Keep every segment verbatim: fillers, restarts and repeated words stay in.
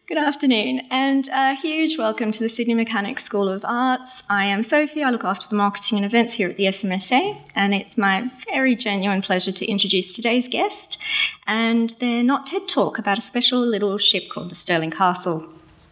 Good afternoon, and a huge welcome to the Sydney Mechanics School of Arts. I am Sophie, I look after the marketing and events here at the S M S A, and it's my very genuine pleasure to introduce today's guest and their Not TED Talk about a special little ship called the Stirling Castle.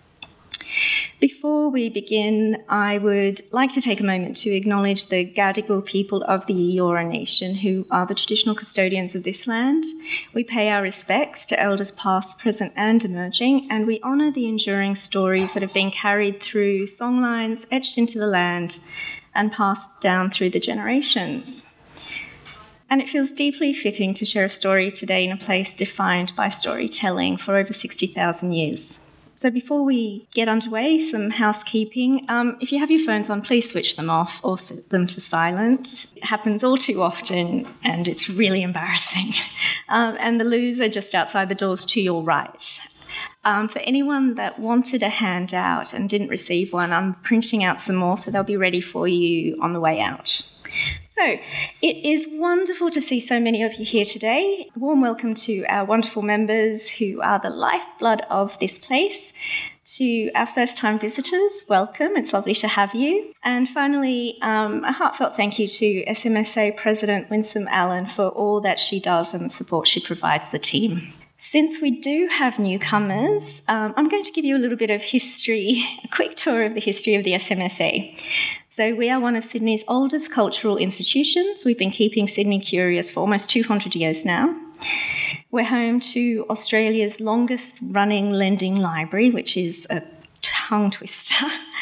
Before we begin, I would like to take a moment to acknowledge the Gadigal people of the Eora Nation, who are the traditional custodians of this land. We pay our respects to elders past, present and emerging, and we honour the enduring stories that have been carried through songlines etched into the land and passed down through the generations. And it feels deeply fitting to share a story today in a place defined by storytelling for over sixty thousand years. So before we get underway, some housekeeping. Um, if you have your phones on, please switch them off or set them to silent. It happens all too often and it's really embarrassing. Um, and the loos are just outside the doors to your right. Um, for anyone that wanted a handout and didn't receive one, I'm printing out some more so they'll be ready for you on the way out. So, it is wonderful to see so many of you here today. A warm welcome to our wonderful members who are the lifeblood of this place. To our first-time visitors, welcome. It's lovely to have you. And finally, um, a heartfelt thank you to S M S A President Winsome Allen for all that she does and the support she provides the team. Since we do have newcomers, um, I'm going to give you a little bit of history, a quick tour of the history of the S M S A. So we are one of Sydney's oldest cultural institutions. We've been keeping Sydney curious for almost two hundred years now. We're home to Australia's longest-running lending library, which is a tongue twister.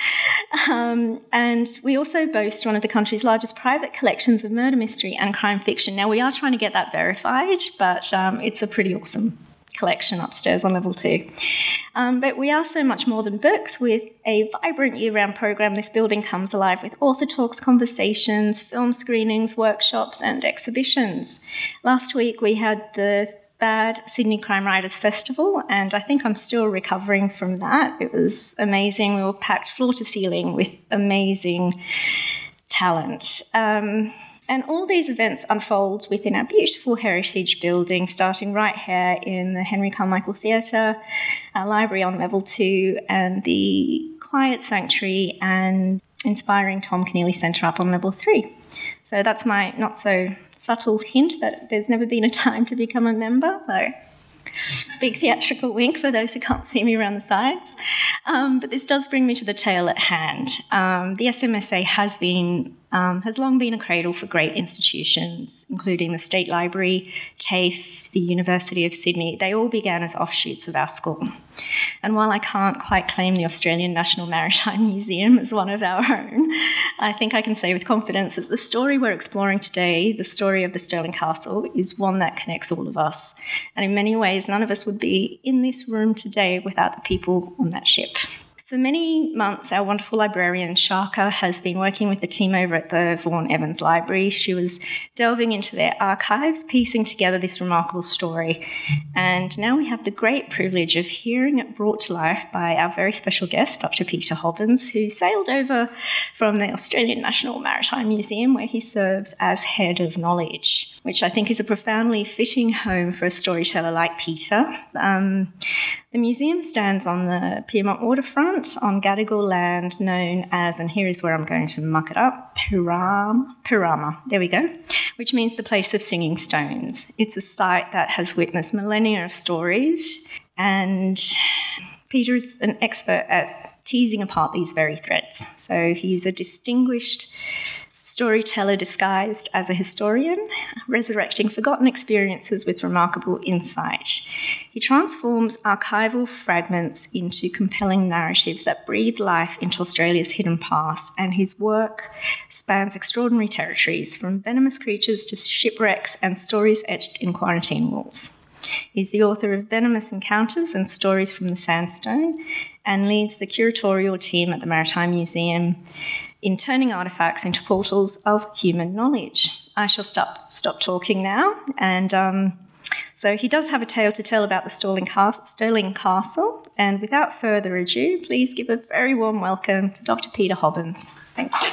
um, and we also boast one of the country's largest private collections of murder mystery and crime fiction. Now, we are trying to get that verified, but um, it's a pretty awesome collection upstairs on level two. Um, but we are so much more than books. With a vibrant year-round program, this building comes alive with author talks, conversations, film screenings, workshops and exhibitions. Last week we had the Bad Sydney Crime Writers Festival, and I think I'm still recovering from that. It was amazing. We were packed floor to ceiling with amazing talent. Um, and all these events unfold within our beautiful heritage building, starting right here in the Henry Carmichael Theatre, our library on level two, and the Quiet Sanctuary and inspiring Tom Keneally Centre up on level three. So that's my not so subtle hint that there's never been a time to become a member. So big theatrical wink for those who can't see me around the sides. Um, but this does bring me to the tale at hand. Um, the S M S A has been um, has long been a cradle for great institutions, including the State Library, TAFE, the University of Sydney. They all began as offshoots of our school. And while I can't quite claim the Australian National Maritime Museum as one of our own, I think I can say with confidence that the story we're exploring today, the story of the Stirling Castle, is one that connects all of us. And in many ways, none of us would be in this room today without the people on that ship. For many months, our wonderful librarian, Sharka, has been working with the team over at the Vaughan Evans Library. She was delving into their archives, piecing together this remarkable story. And now we have the great privilege of hearing it brought to life by our very special guest, Doctor Peter Hobbins, who sailed over from the Australian National Maritime Museum, where he serves as Head of Knowledge, which I think is a profoundly fitting home for a storyteller like Peter. Um, the museum stands on the Pyrmont waterfront, on Gadigal land known as, and here is where I'm going to muck it up, Pirama, Pirama, there we go, which means the place of singing stones. It's a site that has witnessed millennia of stories, and Peter is an expert at teasing apart these very threads. So he's a distinguished storyteller disguised as a historian, resurrecting forgotten experiences with remarkable insight. He transforms archival fragments into compelling narratives that breathe life into Australia's hidden past, and his work spans extraordinary territories, from venomous creatures to shipwrecks and stories etched in quarantine walls. He's the author of Venomous Encounters and Stories from the Sandstone, and leads the curatorial team at the Maritime Museum in turning artefacts into portals of human knowledge. I shall stop stop talking now. And um, so he does have a tale to tell about the Stirling Castle, Stirling Castle. And without further ado, please give a very warm welcome to Doctor Peter Hobbins. Thank you.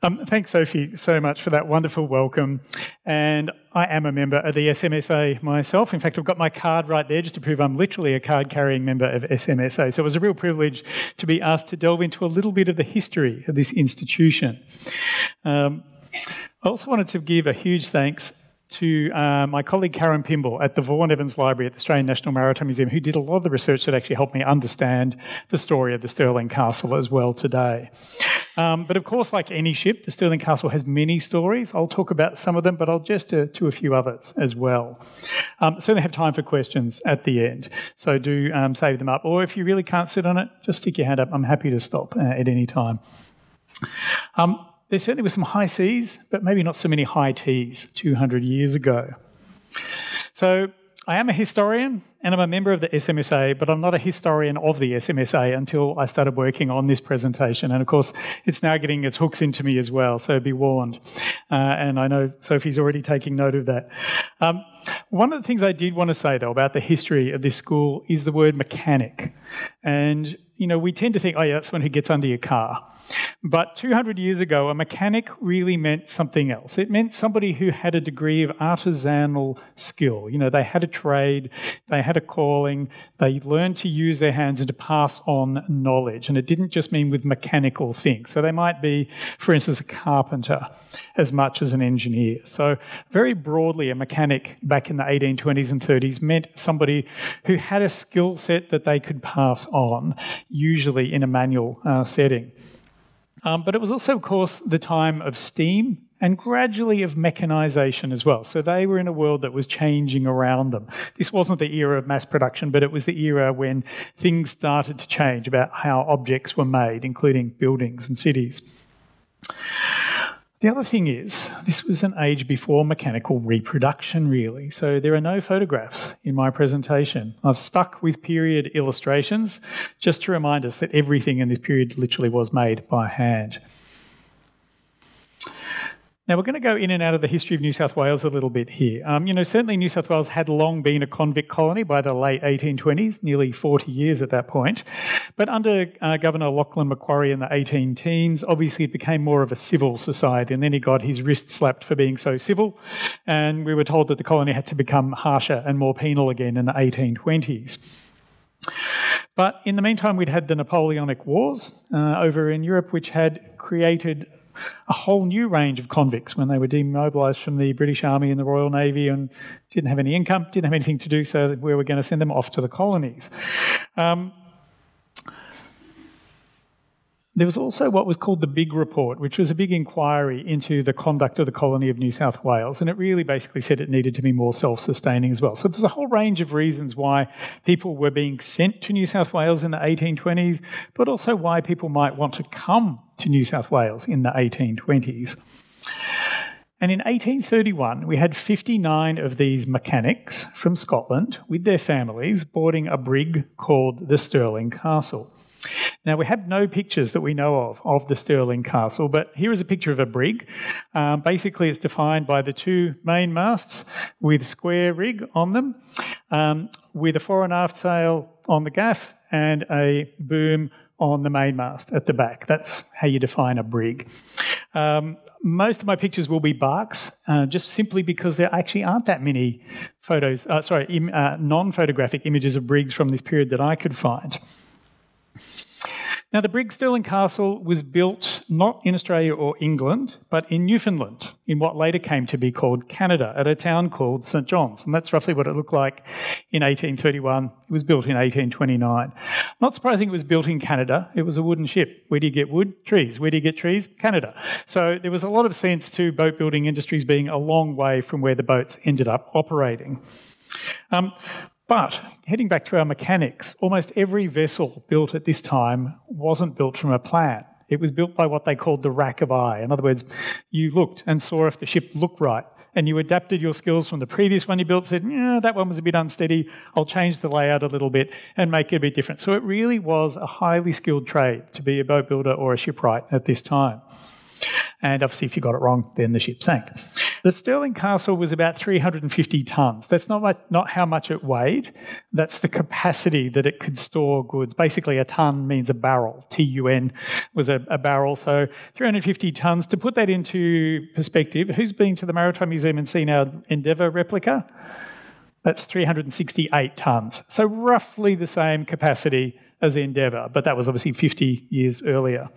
Um, thanks, Sophie, so much for that wonderful welcome. And I am a member of the S M S A myself. In fact, I've got my card right there just to prove I'm literally a card-carrying member of S M S A. So it was a real privilege to be asked to delve into a little bit of the history of this institution. Um, I also wanted to give a huge thanks to uh, my colleague Karen Pimble at the Vaughan Evans Library at the Australian National Maritime Museum, who did a lot of the research that actually helped me understand the story of the Stirling Castle as well today. Um, but of course, like any ship, the Stirling Castle has many stories. I'll talk about some of them, but I'll just uh, to a few others as well. Um, certainly have time for questions at the end, so do um, save them up. Or if you really can't sit on it, just stick your hand up. I'm happy to stop uh, at any time. Um, There certainly were some high seas, but maybe not so many high teas two hundred years ago. So I am a historian and I'm a member of the S M S A, but I'm not a historian of the S M S A until I started working on this presentation. And of course, it's now getting its hooks into me as well, so be warned. Uh, and I know Sophie's already taking note of that. Um, one of the things I did want to say, though, about the history of this school is the word mechanic. And, you know, we tend to think, oh, yeah, that's someone who gets under your car. But two hundred years ago, a mechanic really meant something else. It meant somebody who had a degree of artisanal skill. You know, they had a trade, they had a calling, they learned to use their hands and to pass on knowledge. And it didn't just mean with mechanical things. So they might be, for instance, a carpenter as much as an engineer. So very broadly, a mechanic back in the eighteen twenties and thirties meant somebody who had a skill set that they could pass on, usually in a manual uh, setting. Um, but it was also, of course, the time of steam and gradually of mechanisation as well. So they were in a world that was changing around them. This wasn't the era of mass production, but it was the era when things started to change about how objects were made, including buildings and cities. The other thing is, this was an age before mechanical reproduction, really. So there are no photographs in my presentation. I've stuck with period illustrations just to remind us that everything in this period literally was made by hand. Now, we're going to go in and out of the history of New South Wales a little bit here. Um, you know, certainly New South Wales had long been a convict colony by the late eighteen twenties, nearly forty years at that point. But under uh, Governor Lachlan Macquarie in the eighteen teens, obviously it became more of a civil society, and then he got his wrist slapped for being so civil, and we were told that the colony had to become harsher and more penal again in the eighteen twenties. But in the meantime, we'd had the Napoleonic Wars uh, over in Europe, which had created a whole new range of convicts when they were demobilised from the British Army and the Royal Navy and didn't have any income, didn't have anything to do, so we were going to send them off to the colonies. Um, There was also what was called the Big Report, which was a big inquiry into the conduct of the colony of New South Wales, and it really basically said it needed to be more self-sustaining as well. So there's a whole range of reasons why people were being sent to New South Wales in the eighteen twenties, but also why people might want to come to New South Wales in the eighteen twenties. And in eighteen thirty-one, we had fifty-nine of these mechanics from Scotland with their families boarding a brig called the Stirling Castle. Now, we have no pictures that we know of of the Stirling Castle, but here is a picture of a brig. Um, basically, it's defined by the two main masts with square rig on them, um, with a fore and aft sail on the gaff and a boom on the main mast at the back. That's how you define a brig. Um, most of my pictures will be barks, uh, just simply because there actually aren't that many photos, uh, sorry, im- uh, non-photographic images of brigs from this period that I could find. Now, the brig Stirling Castle was built not in Australia or England, but in Newfoundland, in what later came to be called Canada, at a town called Saint John's. And that's roughly what it looked like in eighteen thirty-one. It was built in eighteen twenty-nine. Not surprising it was built in Canada. It was a wooden ship. Where do you get wood? Trees. Where do you get trees? Canada. So there was a lot of sense to boat building industries being a long way from where the boats ended up operating. Um, But heading back to our mechanics, almost every vessel built at this time wasn't built from a plan. It was built by what they called the rack of eye. In other words, you looked and saw if the ship looked right, and you adapted your skills from the previous one you built, said, yeah, that one was a bit unsteady, I'll change the layout a little bit and make it a bit different. So it really was a highly skilled trade to be a boat builder or a shipwright at this time. And obviously, if you got it wrong, then the ship sank. The Stirling Castle was about three hundred fifty tonnes. That's not much, not how much it weighed. That's the capacity that it could store goods. Basically, a tonne means a barrel. T U N was a, a barrel. So three hundred fifty tonnes. To put that into perspective, who's been to the Maritime Museum and seen our Endeavour replica? That's three hundred sixty-eight tonnes. So roughly the same capacity as Endeavour, but that was obviously fifty years earlier.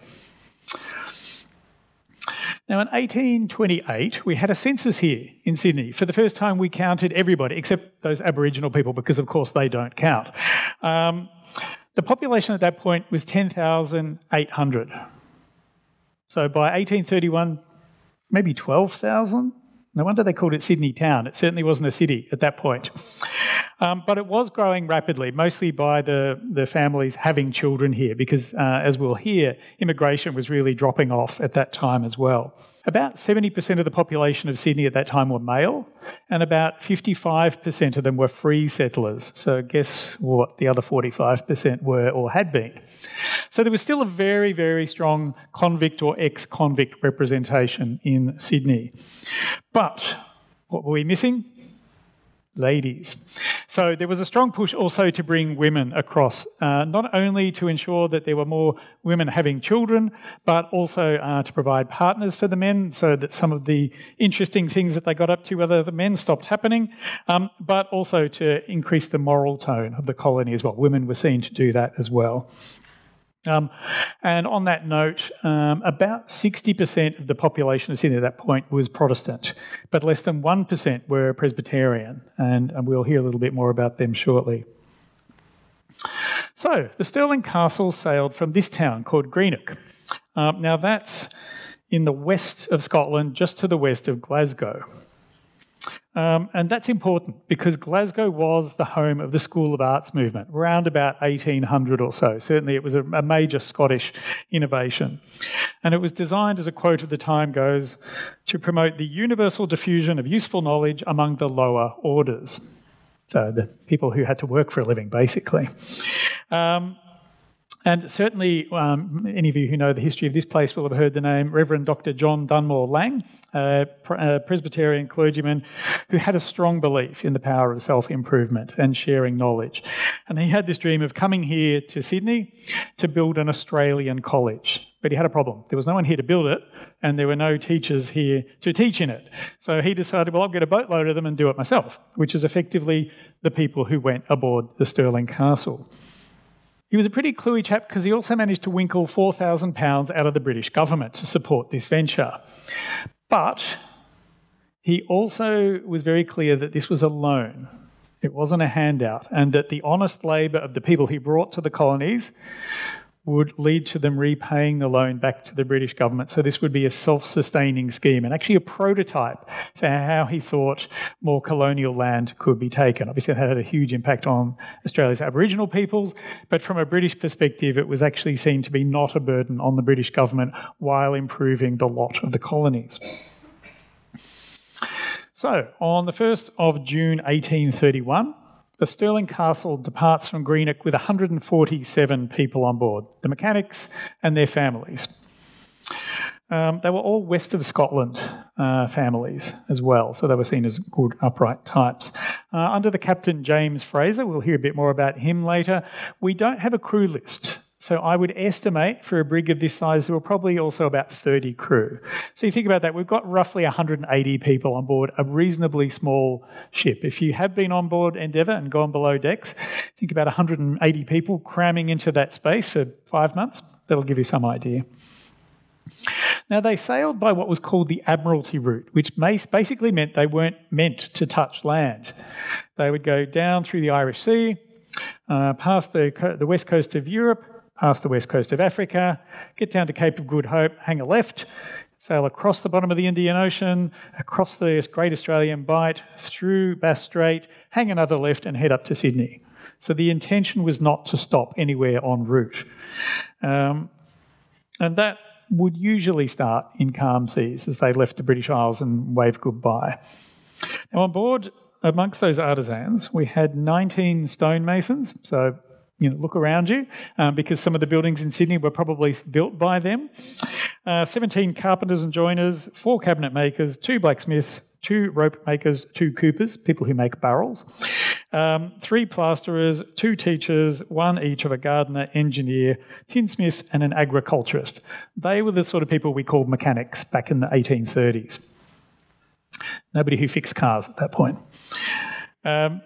Now, in eighteen twenty-eight, we had a census here in Sydney. For the first time, we counted everybody, except those Aboriginal people, because, of course, they don't count. Um, the population at that point was ten thousand eight hundred. So by eighteen thirty-one, maybe twelve thousand? No wonder they called it Sydney Town. It certainly wasn't a city at that point. Um, but it was growing rapidly, mostly by the, the families having children here, because, uh, as we'll hear, immigration was really dropping off at that time as well. About seventy percent of the population of Sydney at that time were male, and about fifty-five percent of them were free settlers. So guess what the other forty-five percent were or had been. So there was still a very, very strong convict or ex-convict representation in Sydney. But what were we missing? Ladies. So there was a strong push also to bring women across, uh, not only to ensure that there were more women having children, but also uh, to provide partners for the men so that some of the interesting things that they got up to with the men stopped happening, um, but also to increase the moral tone of the colony as well. Women were seen to do that as well. Um, and on that note, um, about sixty percent of the population of Sydney at that point was Protestant, but less than one percent were Presbyterian, and, and we'll hear a little bit more about them shortly. So, the Stirling Castle sailed from this town called Greenock. Um, now, that's in the west of Scotland, just to the west of Glasgow. Um, and that's important because Glasgow was the home of the School of Arts movement, around about eighteen hundred or so. Certainly it was a, a major Scottish innovation. And it was designed, as a quote of the time goes, to promote the universal diffusion of useful knowledge among the lower orders. So the people who had to work for a living, basically. Um, And certainly, um, any of you who know the history of this place will have heard the name Reverend Doctor John Dunmore Lang, a, a Presbyterian clergyman who had a strong belief in the power of self-improvement and sharing knowledge. And he had this dream of coming here to Sydney to build an Australian college. But he had a problem. There was no one here to build it, and there were no teachers here to teach in it. So he decided, well, I'll get a boatload of them and do it myself, which is effectively the people who went aboard the Stirling Castle. He was a pretty cluey chap because he also managed to winkle four thousand pounds out of the British government to support this venture. But he also was very clear that this was a loan. It wasn't a handout, and that the honest labour of the people he brought to the colonies would lead to them repaying the loan back to the British government. So this would be a self-sustaining scheme and actually a prototype for how he thought more colonial land could be taken. Obviously, that had a huge impact on Australia's Aboriginal peoples, but from a British perspective, it was actually seen to be not a burden on the British government while improving the lot of the colonies. So, on the first of June eighteen thirty-one, the Stirling Castle departs from Greenock with one hundred forty-seven people on board, the mechanics and their families. Um, they were all west of Scotland uh, families as well, so they were seen as good, upright types. Uh, under the captain, James Fraser, we'll hear a bit more about him later, we don't have a crew list. So I would estimate for a brig of this size, there were probably also about thirty crew. So you think about that, we've got roughly one hundred eighty people on board a reasonably small ship. If you have been on board Endeavour and gone below decks, think about one hundred eighty people cramming into that space for five months. That'll give you some idea. Now, they sailed by what was called the Admiralty route, which basically meant they weren't meant to touch land. They would go down through the Irish Sea, uh, past the, co- the west coast of Europe, past the west coast of Africa, get down to Cape of Good Hope, hang a left, sail across the bottom of the Indian Ocean, across the Great Australian Bight, through Bass Strait, hang another left and head up to Sydney. So the intention was not to stop anywhere en route. Um, and that would usually start in calm seas as they left the British Isles and waved goodbye. Now, on board, amongst those artisans, we had nineteen stonemasons, so you know, look around you, um, because some of the buildings in Sydney were probably built by them. Uh, seventeen carpenters and joiners, four cabinet makers, two blacksmiths, two rope makers, two coopers, people who make barrels, um, three plasterers, two teachers, one each of a gardener, engineer, tinsmith and an agriculturist. They were the sort of people we called mechanics back in the eighteen thirties. Nobody who fixed cars at that point. Um,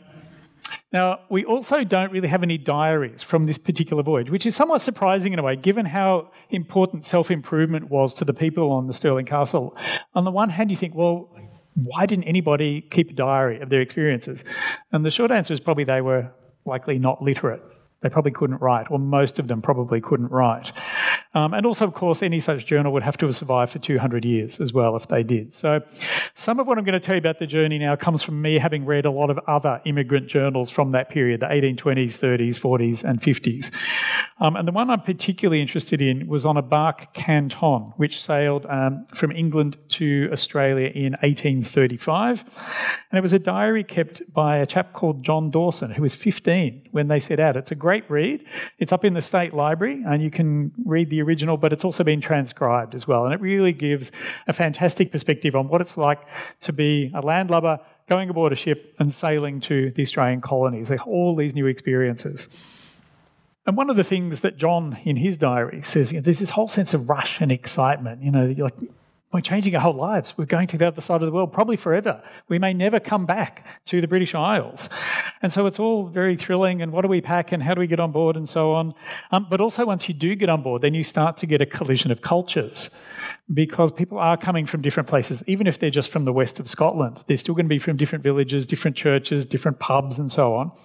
Now, we also don't really have any diaries from this particular voyage, which is somewhat surprising in a way, given how important self-improvement was to the people on the Stirling Castle. On the one hand, you think, well, why didn't anybody keep a diary of their experiences? And the short answer is probably they were likely not literate. They probably couldn't write, or most of them probably couldn't write. Um, and also, of course, any such journal would have to have survived for two hundred years as well if they did. So some of what I'm going to tell you about the journey now comes from me having read a lot of other immigrant journals from that period, the eighteen twenties, thirties, forties and fifties. Um, and the one I'm particularly interested in was on a bark Canton, which sailed um, from England to Australia in eighteen thirty-five. And it was a diary kept by a chap called John Dawson, who was fifteen when they set out. It's a great read. It's up in the State Library and you can read the original, but it's also been transcribed as well. And it really gives a fantastic perspective on what it's like to be a landlubber going aboard a ship and sailing to the Australian colonies, like all these new experiences. And one of the things that John, in his diary, says, you know, there's this whole sense of rush and excitement. You know, you're like, we're changing our whole lives. We're going to the other side of the world, probably forever. We may never come back to the British Isles. And so it's all very thrilling, and what do we pack and how do we get on board and so on. Um, but also once you do get on board, then you start to get a collision of cultures because people are coming from different places. Even if they're just from the west of Scotland, they're still going to be from different villages, different churches, different pubs and so on.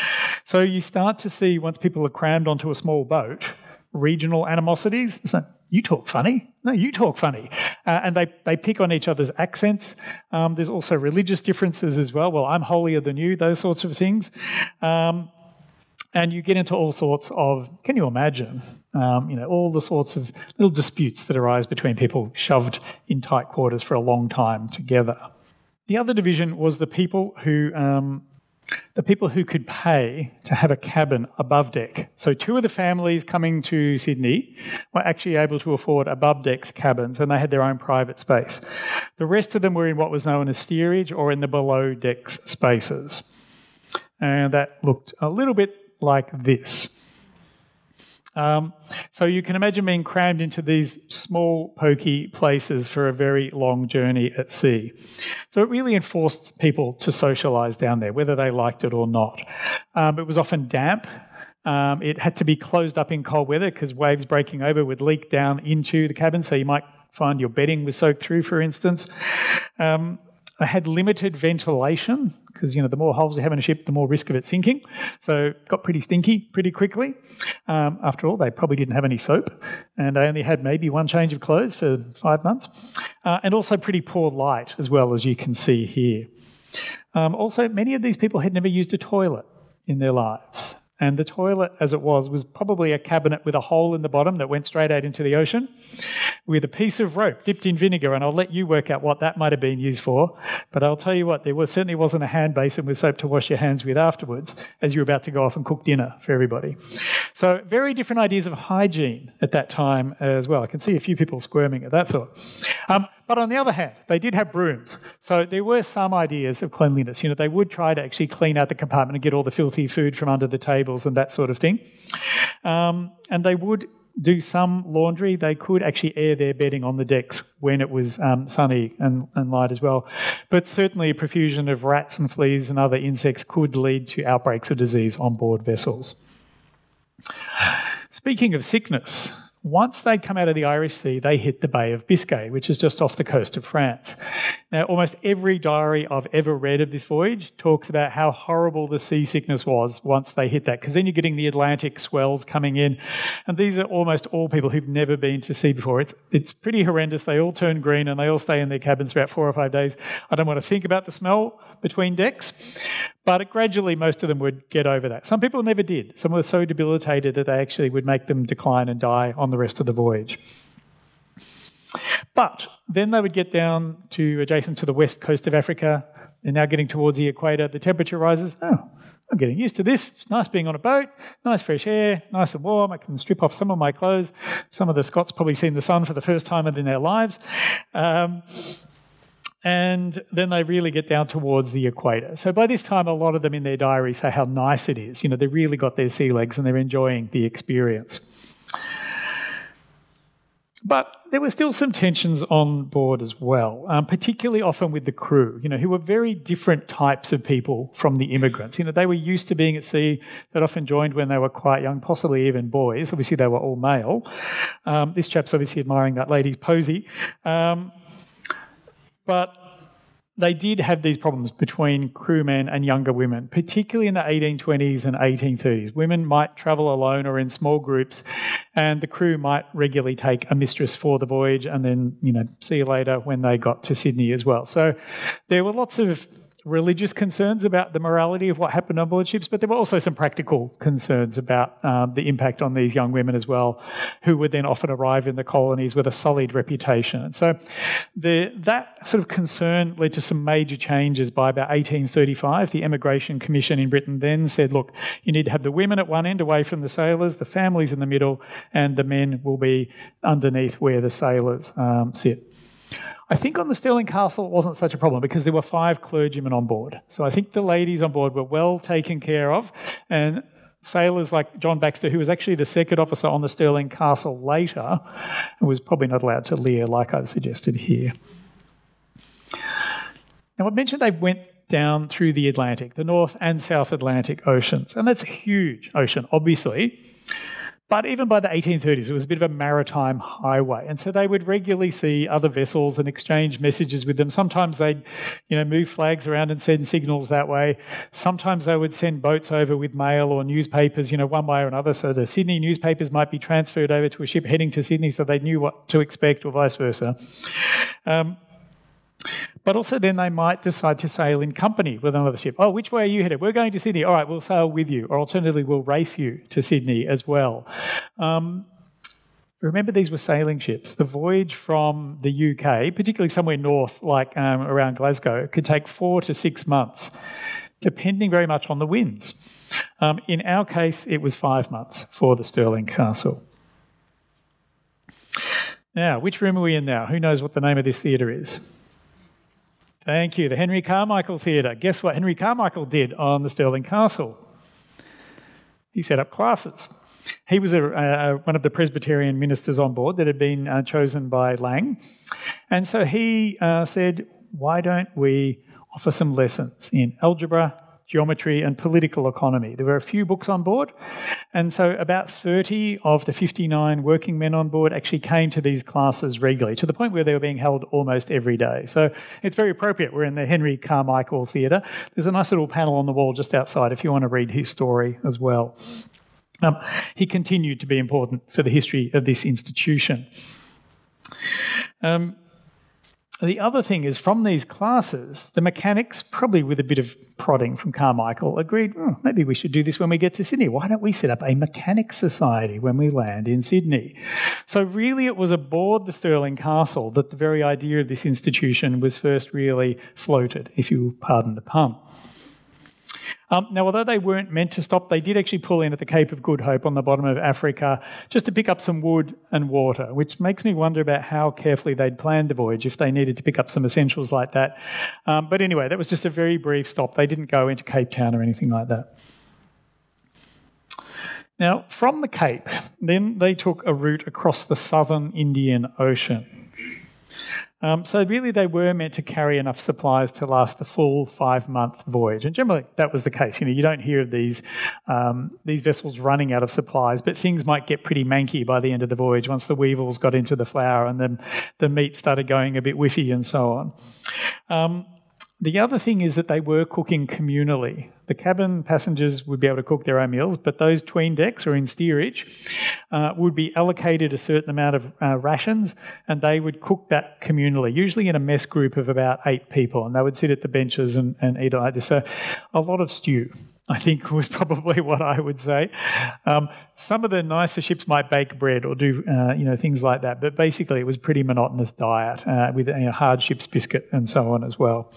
So you start to see, once people are crammed onto a small boat, regional animosities. It's like, you talk funny. No, you talk funny. Uh, and they, they pick on each other's accents. Um, there's also religious differences as well. Well, I'm holier than you, those sorts of things. Um, and you get into all sorts of, can you imagine, um, you know, all the sorts of little disputes that arise between people shoved in tight quarters for a long time together. The other division was the people who... Um, the people who could pay to have a cabin above deck. So two of the families coming to Sydney were actually able to afford above decks cabins and they had their own private space. The rest of them were in what was known as steerage or in the below decks spaces. And that looked a little bit like this. Um, so you can imagine being crammed into these small, pokey places for a very long journey at sea. So it really enforced people to socialise down there, whether they liked it or not. Um, it was often damp. Um, it had to be closed up in cold weather because waves breaking over would leak down into the cabin, so you might find your bedding was soaked through, for instance. Um, They had limited ventilation because, you know, the more holes you have in a ship, the more risk of it sinking. So it got pretty stinky pretty quickly. Um, after all, they probably didn't have any soap and they only had maybe one change of clothes for five months. Uh, and also pretty poor light as well, as you can see here. Um, also, many of these people had never used a toilet in their lives. And the toilet, as it was, was probably a cabinet with a hole in the bottom that went straight out into the ocean with a piece of rope dipped in vinegar, and I'll let you work out what that might have been used for. But I'll tell you what, there was, certainly wasn't a hand basin with soap to wash your hands with afterwards as you were about to go off and cook dinner for everybody. So very different ideas of hygiene at that time as well. I can see a few people squirming at that thought. Um, But on the other hand, they did have brooms. So there were some ideas of cleanliness. You know, they would try to actually clean out the compartment and get all the filthy food from under the tables and that sort of thing. Um, and they would do some laundry. They could actually air their bedding on the decks when it was um, sunny and, and light as well. But certainly a profusion of rats and fleas and other insects could lead to outbreaks of disease on board vessels. Speaking of sickness, once they'd come out of the Irish Sea, they hit the Bay of Biscay, which is just off the coast of France. Now, almost every diary I've ever read of this voyage talks about how horrible the seasickness was once they hit that, because then you're getting the Atlantic swells coming in, and these are almost all people who've never been to sea before. It's it's pretty horrendous. They all turn green and they all stay in their cabins for about four or five days. I don't want to think about the smell between decks, but it, gradually most of them would get over that. Some people never did. Some were so debilitated that they actually would make them decline and die on the rest of the voyage. But then they would get down to adjacent to the west coast of Africa. They're now getting towards the equator. The temperature rises. Oh, I'm getting used to this. It's nice being on a boat, nice fresh air, nice and warm. I can strip off some of my clothes. Some of the Scots probably seen the sun for the first time in their lives. Um, And then they really get down towards the equator. So by this time, a lot of them in their diaries say how nice it is. You know, they really got their sea legs and they're enjoying the experience. But there were still some tensions on board as well, um, particularly often with the crew, you know, who were very different types of people from the immigrants. You know, they were used to being at sea. They'd often joined when they were quite young, possibly even boys. Obviously, they were all male. Um, this chap's obviously admiring that lady's posy. Um, but they did have these problems between crewmen and younger women, particularly in the eighteen twenties and eighteen thirties. Women might travel alone or in small groups, and the crew might regularly take a mistress for the voyage and then, you know, see you later when they got to Sydney as well. So there were lots of religious concerns about the morality of what happened on board ships, but there were also some practical concerns about um, the impact on these young women as well, who would then often arrive in the colonies with a sullied reputation. And so the, that sort of concern led to some major changes by about eighteen thirty-five. The Emigration Commission in Britain then said, look, you need to have the women at one end away from the sailors, the families in the middle, and the men will be underneath where the sailors um, sit. I think on the Stirling Castle it wasn't such a problem because there were five clergymen on board. So I think the ladies on board were well taken care of, and sailors like John Baxter, who was actually the second officer on the Stirling Castle later, was probably not allowed to leer like I've suggested here. Now I mentioned they went down through the Atlantic, the North and South Atlantic Oceans, and that's a huge ocean, obviously. But even by the eighteen thirties, it was a bit of a maritime highway. And so they would regularly see other vessels and exchange messages with them. Sometimes they'd, you know, move flags around and send signals that way. Sometimes they would send boats over with mail or newspapers, you know, one way or another. So the Sydney newspapers might be transferred over to a ship heading to Sydney so they knew what to expect, or vice versa. Um, But also then they might decide to sail in company with another ship. Oh, which way are you headed? We're going to Sydney. All right, we'll sail with you. Or alternatively, we'll race you to Sydney as well. Um, remember, these were sailing ships. The voyage from the U K, particularly somewhere north, like um, around Glasgow, could take four to six months, depending very much on the winds. Um, in our case, it was five months for the Stirling Castle. Now, which room are we in now? Who knows what the name of this theatre is? Thank you, the Henry Carmichael Theatre. Guess what Henry Carmichael did on the Stirling Castle? He set up classes. He was a, uh, one of the Presbyterian ministers on board that had been uh, chosen by Lang. And so he uh, said, why don't we offer some lessons in algebra, geometry and political economy. There were a few books on board, and so about thirty of the fifty-nine working men on board actually came to these classes regularly, to the point where they were being held almost every day. So it's very appropriate. We're in the Henry Carmichael Theatre. There's a nice little panel on the wall just outside if you want to read his story as well. Um, he continued to be important for the history of this institution. Um, The other thing is, from these classes, the mechanics, probably with a bit of prodding from Carmichael, agreed, oh, maybe we should do this when we get to Sydney. Why don't we set up a mechanics society when we land in Sydney? So really it was aboard the Stirling Castle that the very idea of this institution was first really floated, if you pardon the pun. Um, now, although they weren't meant to stop, they did actually pull in at the Cape of Good Hope on the bottom of Africa just to pick up some wood and water, which makes me wonder about how carefully they'd planned the voyage if they needed to pick up some essentials like that. Um, but anyway, that was just a very brief stop. They didn't go into Cape Town or anything like that. Now, from the Cape, then they took a route across the southern Indian Ocean. Um, so really they were meant to carry enough supplies to last the full five-month voyage. And generally that was the case. You know, you don't hear of these, um, these vessels running out of supplies, but things might get pretty manky by the end of the voyage once the weevils got into the flour and then the meat started going a bit whiffy and so on. Um, The other thing is that they were cooking communally. The cabin passengers would be able to cook their own meals, but those tween decks or in steerage uh, would be allocated a certain amount of uh, rations, and they would cook that communally, usually in a mess group of about eight people, and they would sit at the benches and, and eat like this. So a lot of stew, I think, was probably what I would say. Um, some of the nicer ships might bake bread or do uh, you know things like that, but basically it was a pretty monotonous diet uh, with you know, hard ship's biscuit and so on as well.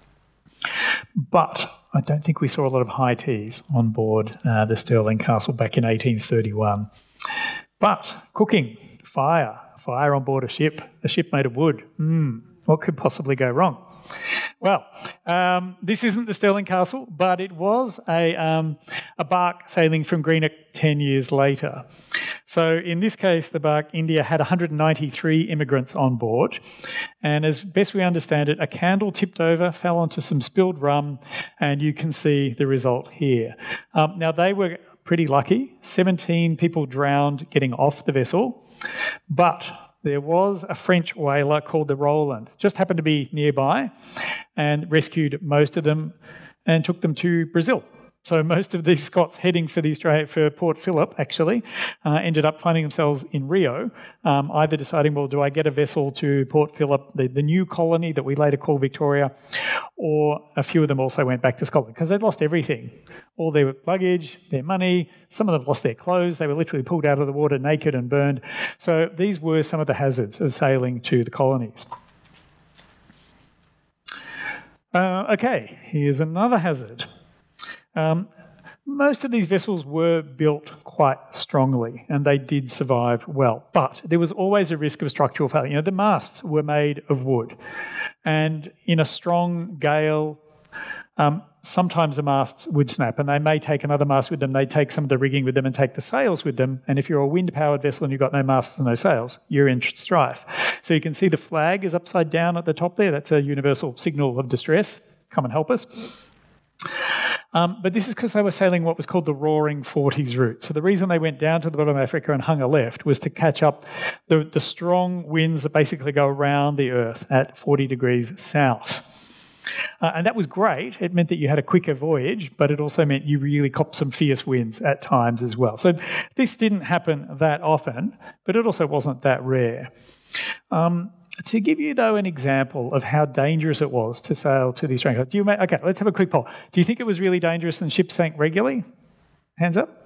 But I don't think we saw a lot of high teas on board uh, the Stirling Castle back in eighteen thirty-one. But cooking, fire, fire on board a ship, a ship made of wood. Mm, what could possibly go wrong? Well, um, this isn't the Stirling Castle, but it was a, um, a bark sailing from Greenock ten years later. So in this case, the bark India had one hundred ninety-three immigrants on board. And as best we understand it, a candle tipped over, fell onto some spilled rum, and you can see the result here. Um, now, they were pretty lucky. seventeen people drowned getting off the vessel, but there was a French whaler called the Roland, just happened to be nearby, and rescued most of them and took them to Brazil. So most of these Scots heading for the Australia, for Port Phillip, actually, uh, ended up finding themselves in Rio, um, either deciding, well, do I get a vessel to Port Phillip, the, the new colony that we later call Victoria, or a few of them also went back to Scotland because they'd lost everything, all their luggage, their money. Some of them lost their clothes. They were literally pulled out of the water naked and burned. So these were some of the hazards of sailing to the colonies. Uh, okay, here's another hazard. Um, most of these vessels were built quite strongly and they did survive well, but there was always a risk of structural failure. You know, the masts were made of wood, and in a strong gale, um, sometimes the masts would snap, and they may take another mast with them. They take some of the rigging with them and take the sails with them. And if you're a wind-powered vessel and you've got no masts and no sails, you're in strife. So you can see the flag is upside down at the top there. That's a universal signal of distress. Come and help us. Um, but this is because they were sailing what was called the Roaring Forties route. So the reason they went down to the bottom of Africa and hung a left was to catch up the, the strong winds that basically go around the Earth at forty degrees south. Uh, and that was great. It meant that you had a quicker voyage, but it also meant you really copped some fierce winds at times as well. So this didn't happen that often, but it also wasn't that rare. Um, To give you, though, an example of how dangerous it was to sail to the Australian coast, do you ma- okay, let's have a quick poll. Do you think it was really dangerous and ships sank regularly? Hands up.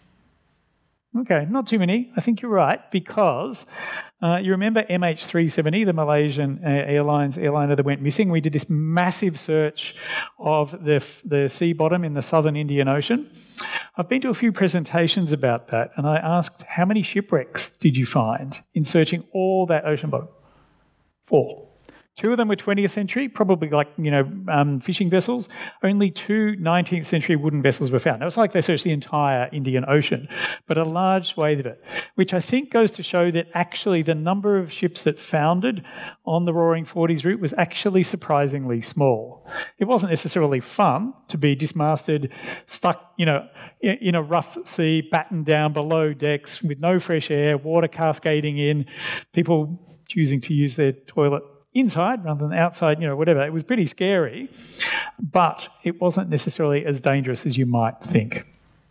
Okay, not too many. I think you're right, because uh, you remember M H three seventy, the Malaysian uh, Airlines airliner that went missing? We did this massive search of the, the sea bottom in the southern Indian Ocean. I've been to a few presentations about that, and I asked, how many shipwrecks did you find in searching all that ocean bottom? Four. Two of them were twentieth century, probably like, you know, um, fishing vessels. Only two nineteenth century wooden vessels were found. Now, it's like they searched the entire Indian Ocean, but a large swathe of it, which I think goes to show that actually the number of ships that foundered on the Roaring Forties route was actually surprisingly small. It wasn't necessarily fun to be dismasted, stuck, you know, in a rough sea, battened down below decks with no fresh air, water cascading in, people choosing to use their toilet inside rather than outside, you know, whatever. It was pretty scary, but it wasn't necessarily as dangerous as you might think.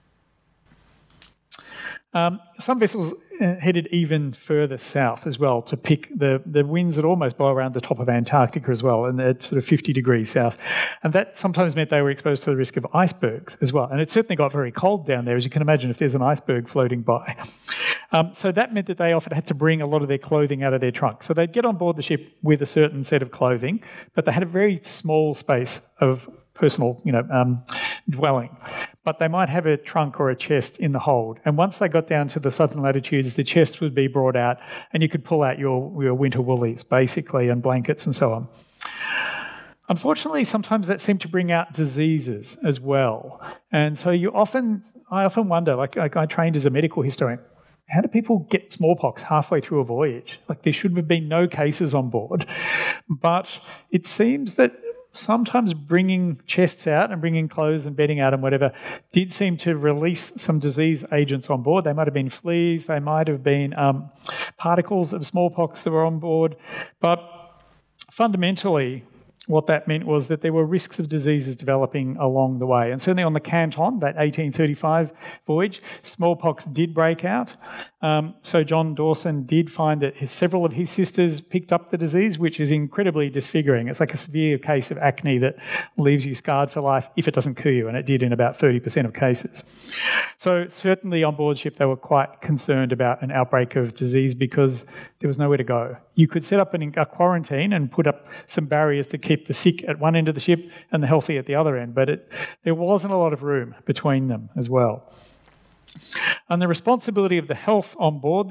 Um, some vessels uh, headed even further south as well to pick the, the winds that almost blow around the top of Antarctica as well, and at sort of fifty degrees south. And that sometimes meant they were exposed to the risk of icebergs as well. And it certainly got very cold down there, as you can imagine, if there's an iceberg floating by. Um, so that meant that they often had to bring a lot of their clothing out of their trunk. So they'd get on board the ship with a certain set of clothing, but they had a very small space of personal, you know, um, dwelling. But they might have a trunk or a chest in the hold. And once they got down to the southern latitudes, the chest would be brought out and you could pull out your, your winter woolies, basically, and blankets and so on. Unfortunately, sometimes that seemed to bring out diseases as well. And so you often, I often wonder, like, like I trained as a medical historian, how do people get smallpox halfway through a voyage? Like, there should have been no cases on board. But it seems that sometimes bringing chests out and bringing clothes and bedding out and whatever did seem to release some disease agents on board. They might have been fleas, they might have been um, particles of smallpox that were on board. But fundamentally, what that meant was that there were risks of diseases developing along the way. And certainly on the Canton, that eighteen thirty-five voyage, smallpox did break out. Um, so John Dawson did find that his, several of his sisters picked up the disease, which is incredibly disfiguring. It's like a severe case of acne that leaves you scarred for life if it doesn't cure you, and it did in about thirty percent of cases. So certainly on board ship, they were quite concerned about an outbreak of disease because there was nowhere to go. You could set up an, a quarantine and put up some barriers to keep the sick at one end of the ship and the healthy at the other end, but it, there wasn't a lot of room between them as well. And the responsibility of the health on board the ship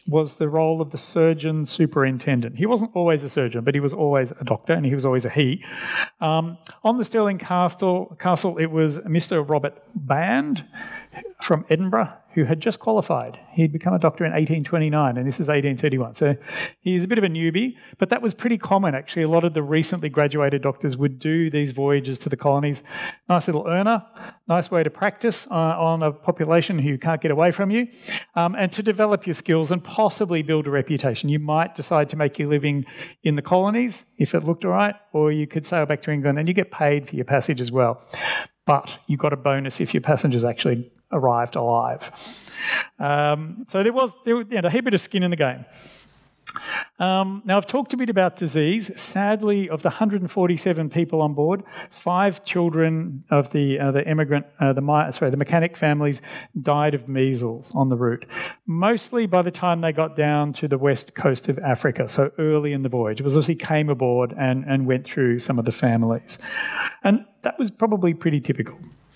was the role of the surgeon superintendent. He wasn't always a surgeon, but he was always a doctor, and he was always a he. Um, on the Stirling Castle, Castle, it was Mister Robert Band from Edinburgh, who had just qualified. He'd become a doctor in eighteen twenty-nine, and this is eighteen thirty-one. So he's a bit of a newbie, but that was pretty common, actually. A lot of the recently graduated doctors would do these voyages to the colonies. Nice little earner, nice way to practice uh, on a population who can't get away from you, um, and to develop your skills and possibly build a reputation. You might decide to make your living in the colonies if it looked all right, or you could sail back to England and you get paid for your passage as well. But you got a bonus if your passengers actually arrived alive. Um, so there was there, you know, a heap bit of skin in the game. Um, now, I've talked a bit about disease. Sadly, of the one hundred forty-seven people on board, five children of the uh, the immigrant, uh, the sorry, the mechanic families died of measles on the route. Mostly by the time they got down to the west coast of Africa, so early in the voyage. It was obviously came aboard and, and went through some of the families. And that was probably pretty typical.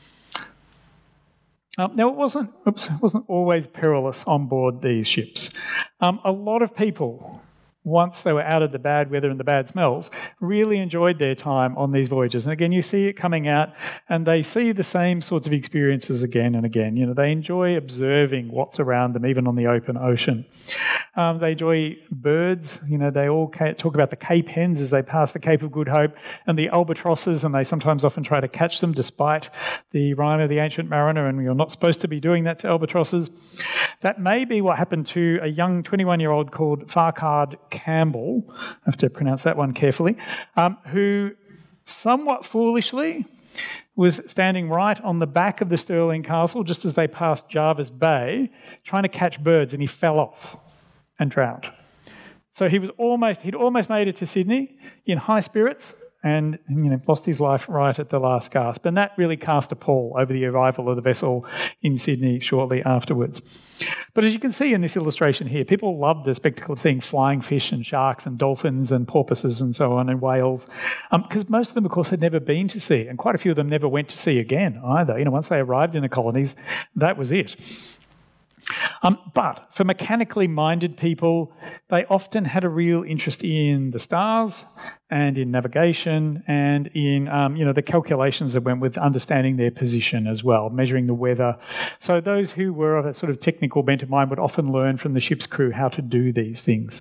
Um, now, it wasn't, oops, it wasn't always perilous on board these ships. Um, a lot of people, once they were out of the bad weather and the bad smells, really enjoyed their time on these voyages. And again, you see it coming out, and they see the same sorts of experiences again and again. You know, they enjoy observing what's around them, even on the open ocean. Um, they enjoy birds. You know, they all talk about the Cape hens as they pass the Cape of Good Hope, and the albatrosses, and they sometimes often try to catch them, despite the rhyme of the Ancient Mariner, and you're not supposed to be doing that to albatrosses. That may be what happened to a young twenty-one-year-old called Farquhar Campbell, I have to pronounce that one carefully, um, who somewhat foolishly was standing right on the back of the Stirling Castle just as they passed Jervis Bay, trying to catch birds, and he fell off and drowned. So he was almost, he'd almost made it to Sydney in high spirits, and you know, lost his life right at the last gasp. And that really cast a pall over the arrival of the vessel in Sydney shortly afterwards. But as you can see in this illustration here, people love the spectacle of seeing flying fish and sharks and dolphins and porpoises and so on, and whales, because um, most of them, of course, had never been to sea, and quite a few of them never went to sea again either. You know, once they arrived in the colonies, that was it. Um, but for mechanically minded people, they often had a real interest in the stars and in navigation and in um, you know, the calculations that went with understanding their position as well, measuring the weather. So those who were of that sort of technical bent of mind would often learn from the ship's crew how to do these things.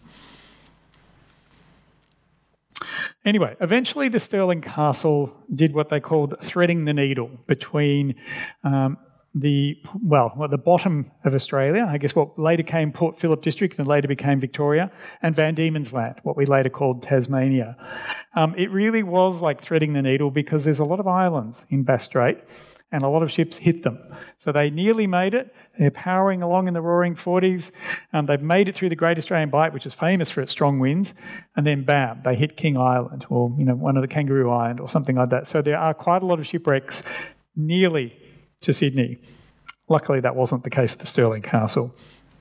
Anyway, eventually the Stirling Castle did what they called threading the needle between um, the, well, well, the bottom of Australia, I guess what later came Port Phillip District and later became Victoria, and Van Diemen's Land, what we later called Tasmania. Um, it really was like threading the needle because there's a lot of islands in Bass Strait and a lot of ships hit them. So they nearly made it. They're powering along in the roaring forties. Um, they've made it through the Great Australian Bight, which is famous for its strong winds, and then bam, they hit King Island or, you know, one of the Kangaroo Island or something like that. So there are quite a lot of shipwrecks nearly to Sydney. Luckily, that wasn't the case at the Stirling Castle.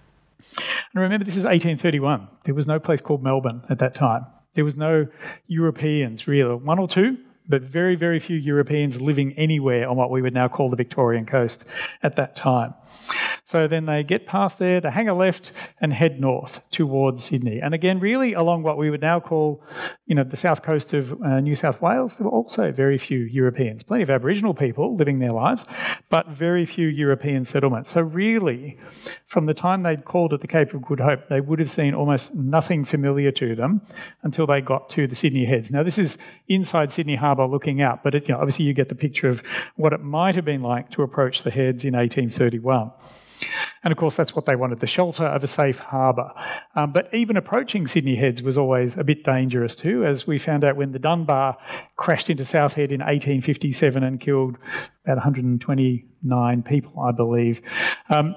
And remember, this is eighteen thirty-one. There was no place called Melbourne at that time. There was no Europeans, really. One or two, but very, very few Europeans living anywhere on what we would now call the Victorian coast at that time. So then they get past there, they hang a left and head north towards Sydney. And again, really along what we would now call, you know, the south coast of uh, New South Wales, there were also very few Europeans. Plenty of Aboriginal people living their lives, but very few European settlements. So really, from the time they'd called at the Cape of Good Hope, they would have seen almost nothing familiar to them until they got to the Sydney Heads. Now, this is inside Sydney Harbour looking out, but it, you know, obviously you get the picture of what it might have been like to approach the Heads in eighteen thirty-one. And of course, that's what they wanted, the shelter of a safe harbour. Um, but even approaching Sydney Heads was always a bit dangerous too, as we found out when the Dunbar crashed into South Head in eighteen fifty-seven and killed about one hundred twenty-nine people, I believe. Um,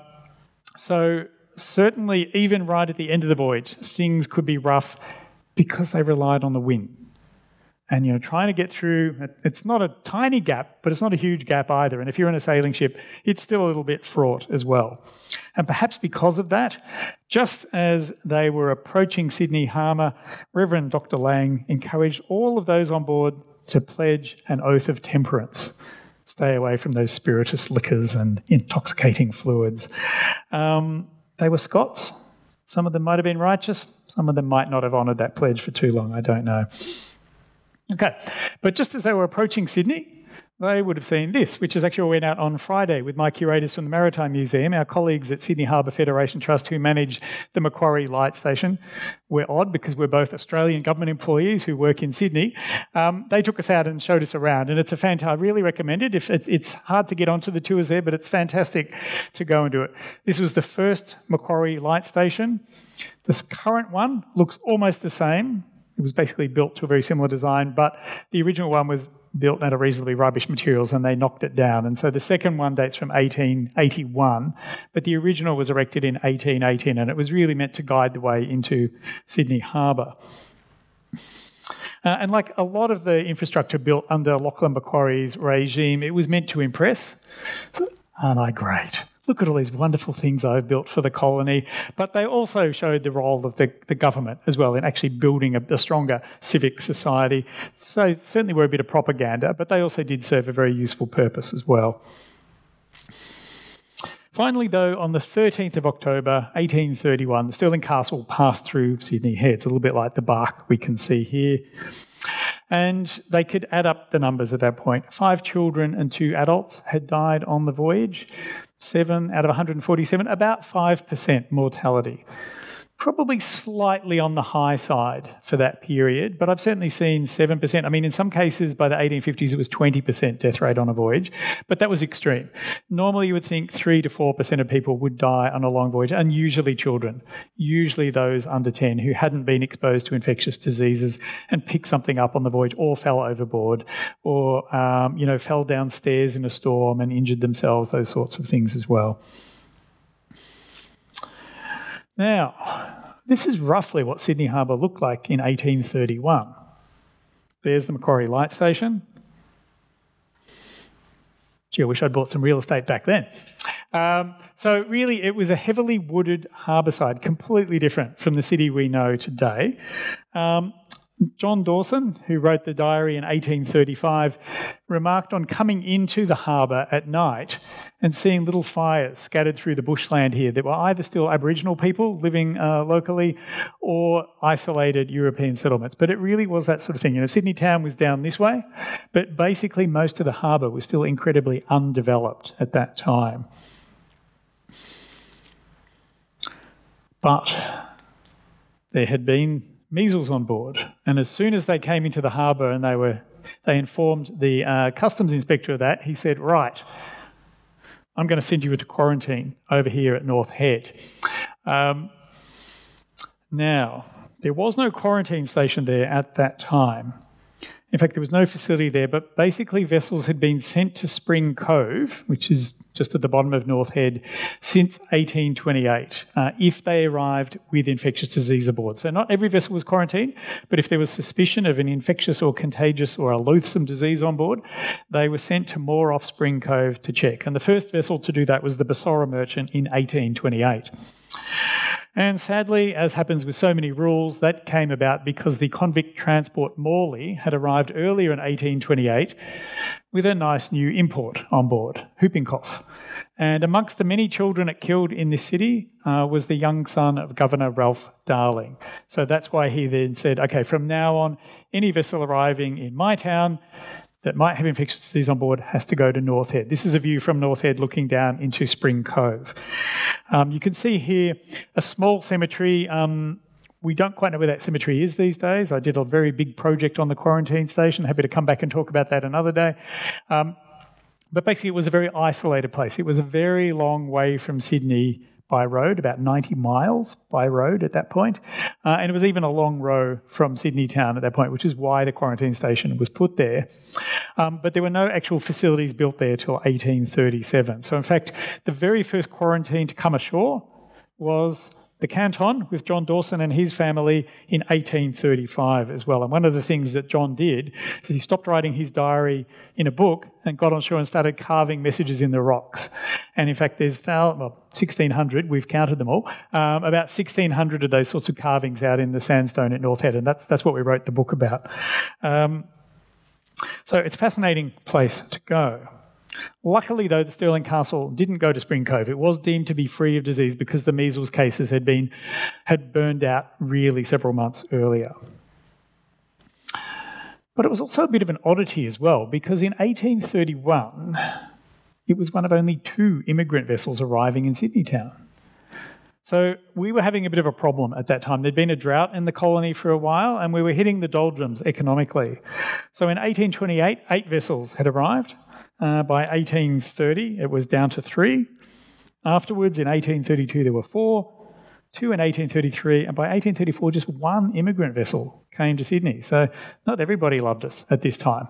so certainly, even right at the end of the voyage, things could be rough because they relied on the wind. And, you know, trying to get through, it's not a tiny gap, but it's not a huge gap either. And if you're in a sailing ship, it's still a little bit fraught as well. And perhaps because of that, just as they were approaching Sydney Harbour, Reverend Doctor Lang encouraged all of those on board to pledge an oath of temperance. Stay away from those spirituous liquors and intoxicating fluids. Um, they were Scots. Some of them might have been righteous. Some of them might not have honoured that pledge for too long. I don't know. Okay, but just as they were approaching Sydney, they would have seen this, which is actually what went out on Friday with my curators from the Maritime Museum, our colleagues at Sydney Harbour Federation Trust who manage the Macquarie Light Station. We're odd because we're both Australian government employees who work in Sydney. Um, they took us out and showed us around, and it's a fantastic, I really recommend it. If it's, it's hard to get onto the tours there, but it's fantastic to go and do it. This was the first Macquarie Light Station. This current one looks almost the same. It was basically built to a very similar design, but the original one was built out of reasonably rubbish materials and they knocked it down. And so the second one dates from eighteen eighty-one, but the original was erected in eighteen eighteen and it was really meant to guide the way into Sydney Harbour. Uh, and like a lot of the infrastructure built under Lachlan Macquarie's regime, it was meant to impress. So, aren't I great? Look at all these wonderful things I've built for the colony. But they also showed the role of the, the government as well in actually building a, a stronger civic society. So certainly were a bit of propaganda, but they also did serve a very useful purpose as well. Finally, though, on the thirteenth of October, eighteen thirty-one, the Stirling Castle passed through Sydney Head. It's a little bit like the bark we can see here. And they could add up the numbers at that point. Five children and two adults had died on the voyage. Seven out of one hundred forty-seven, about five percent mortality. Probably slightly on the high side for that period, but I've certainly seen seven percent. I mean, in some cases by the eighteen fifties, it was twenty percent death rate on a voyage, but that was extreme. Normally, you would think three to four percent of people would die on a long voyage, and usually children, usually those under ten who hadn't been exposed to infectious diseases and picked something up on the voyage or fell overboard or, um, you know, fell downstairs in a storm and injured themselves, those sorts of things as well. Now, this is roughly what Sydney Harbour looked like in eighteen thirty-one. There's the Macquarie Light Station. Gee, I wish I'd bought some real estate back then. Um, so really, it was a heavily wooded harbourside, completely different from the city we know today. Um, John Dawson, who wrote the diary in eighteen thirty-five, remarked on coming into the harbour at night and seeing little fires scattered through the bushland here that were either still Aboriginal people living uh, locally or isolated European settlements. But it really was that sort of thing. You know, Sydney town was down this way, but basically most of the harbour was still incredibly undeveloped at that time. But there had been measles on board, and as soon as they came into the harbour and they were, they informed the uh, customs inspector of that, he said, right, I'm going to send you into quarantine over here at North Head. Um, now, there was no quarantine station there at that time. In fact, there was no facility there, but basically vessels had been sent to Spring Cove, which is just at the bottom of North Head, since eighteen twenty-eight, uh, if they arrived with infectious disease aboard. So not every vessel was quarantined, but if there was suspicion of an infectious or contagious or a loathsome disease on board, they were sent to moor off Spring Cove to check. And the first vessel to do that was the Bassora Merchant in eighteen twenty-eight. And sadly, as happens with so many rules, that came about because the convict transport Morley had arrived earlier in eighteen twenty-eight with a nice new import on board, whooping cough. And amongst the many children it killed in this city uh, was the young son of Governor Ralph Darling. So that's why he then said, okay, from now on, any vessel arriving in my town that might have infectious disease on board has to go to North Head. This is a view from North Head looking down into Spring Cove. Um, you can see here a small cemetery. Um, we don't quite know where that cemetery is these days. I did a very big project on the quarantine station. Happy to come back and talk about that another day. Um, but basically it was a very isolated place. It was a very long way from Sydney by road, about ninety miles by road at that point. Uh, and it was even a long row from Sydney town at that point, which is why the quarantine station was put there. Um, but there were no actual facilities built there till eighteen thirty-seven. So in fact, the very first quarantine to come ashore was the Canton with John Dawson and his family in eighteen thirty-five as well. And one of the things that John did is he stopped writing his diary in a book and got on shore and started carving messages in the rocks. And in fact, there's well, sixteen hundred, we've counted them all, um, about sixteen hundred of those sorts of carvings out in the sandstone at North Head. And that's, that's what we wrote the book about. Um, so it's a fascinating place to go. Luckily, though, the Stirling Castle didn't go to Spring Cove. It was deemed to be free of disease because the measles cases had been had burned out really several months earlier. But it was also a bit of an oddity as well, because in eighteen thirty-one, it was one of only two immigrant vessels arriving in Sydney town. So we were having a bit of a problem at that time. There'd been a drought in the colony for a while, and we were hitting the doldrums economically. So in eighteen twenty-eight, eight vessels had arrived. Uh, by eighteen thirty, it was down to three. Afterwards, in eighteen thirty-two, there were four, two in eighteen thirty-three, and by eighteen thirty-four, just one immigrant vessel came to Sydney. So not everybody loved us at this time.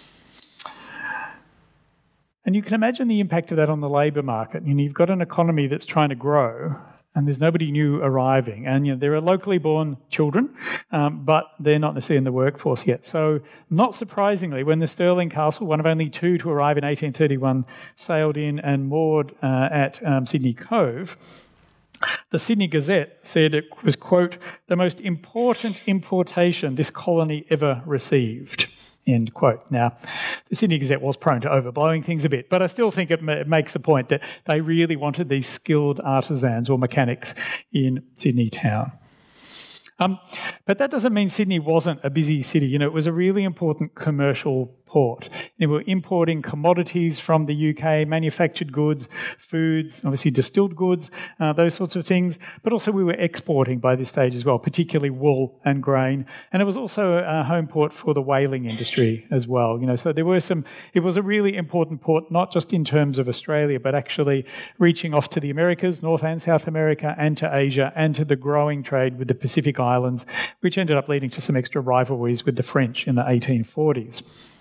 And you can imagine the impact of that on the labour market. You know, you've got an economy that's trying to grow, and there's nobody new arriving. And you know, there are locally born children, um, but they're not necessarily in the workforce yet. So not surprisingly, when the Stirling Castle, one of only two to arrive in eighteen thirty-one, sailed in and moored uh, at um, Sydney Cove, the Sydney Gazette said it was, quote, the most important importation this colony ever received. End quote. Now, the Sydney Gazette was prone to overblowing things a bit, but I still think it, ma- it makes the point that they really wanted these skilled artisans or mechanics in Sydney town. Um, but that doesn't mean Sydney wasn't a busy city. You know, it was a really important commercial port. We were importing commodities from the U K, manufactured goods, foods, obviously distilled goods, uh, those sorts of things. But also we were exporting by this stage as well, particularly wool and grain. And it was also a home port for the whaling industry as well. You know, so there were some. It was a really important port, not just in terms of Australia, but actually reaching off to the Americas, North and South America, and to Asia, and to the growing trade with the Pacific Islands, which ended up leading to some extra rivalries with the French in the eighteen forties.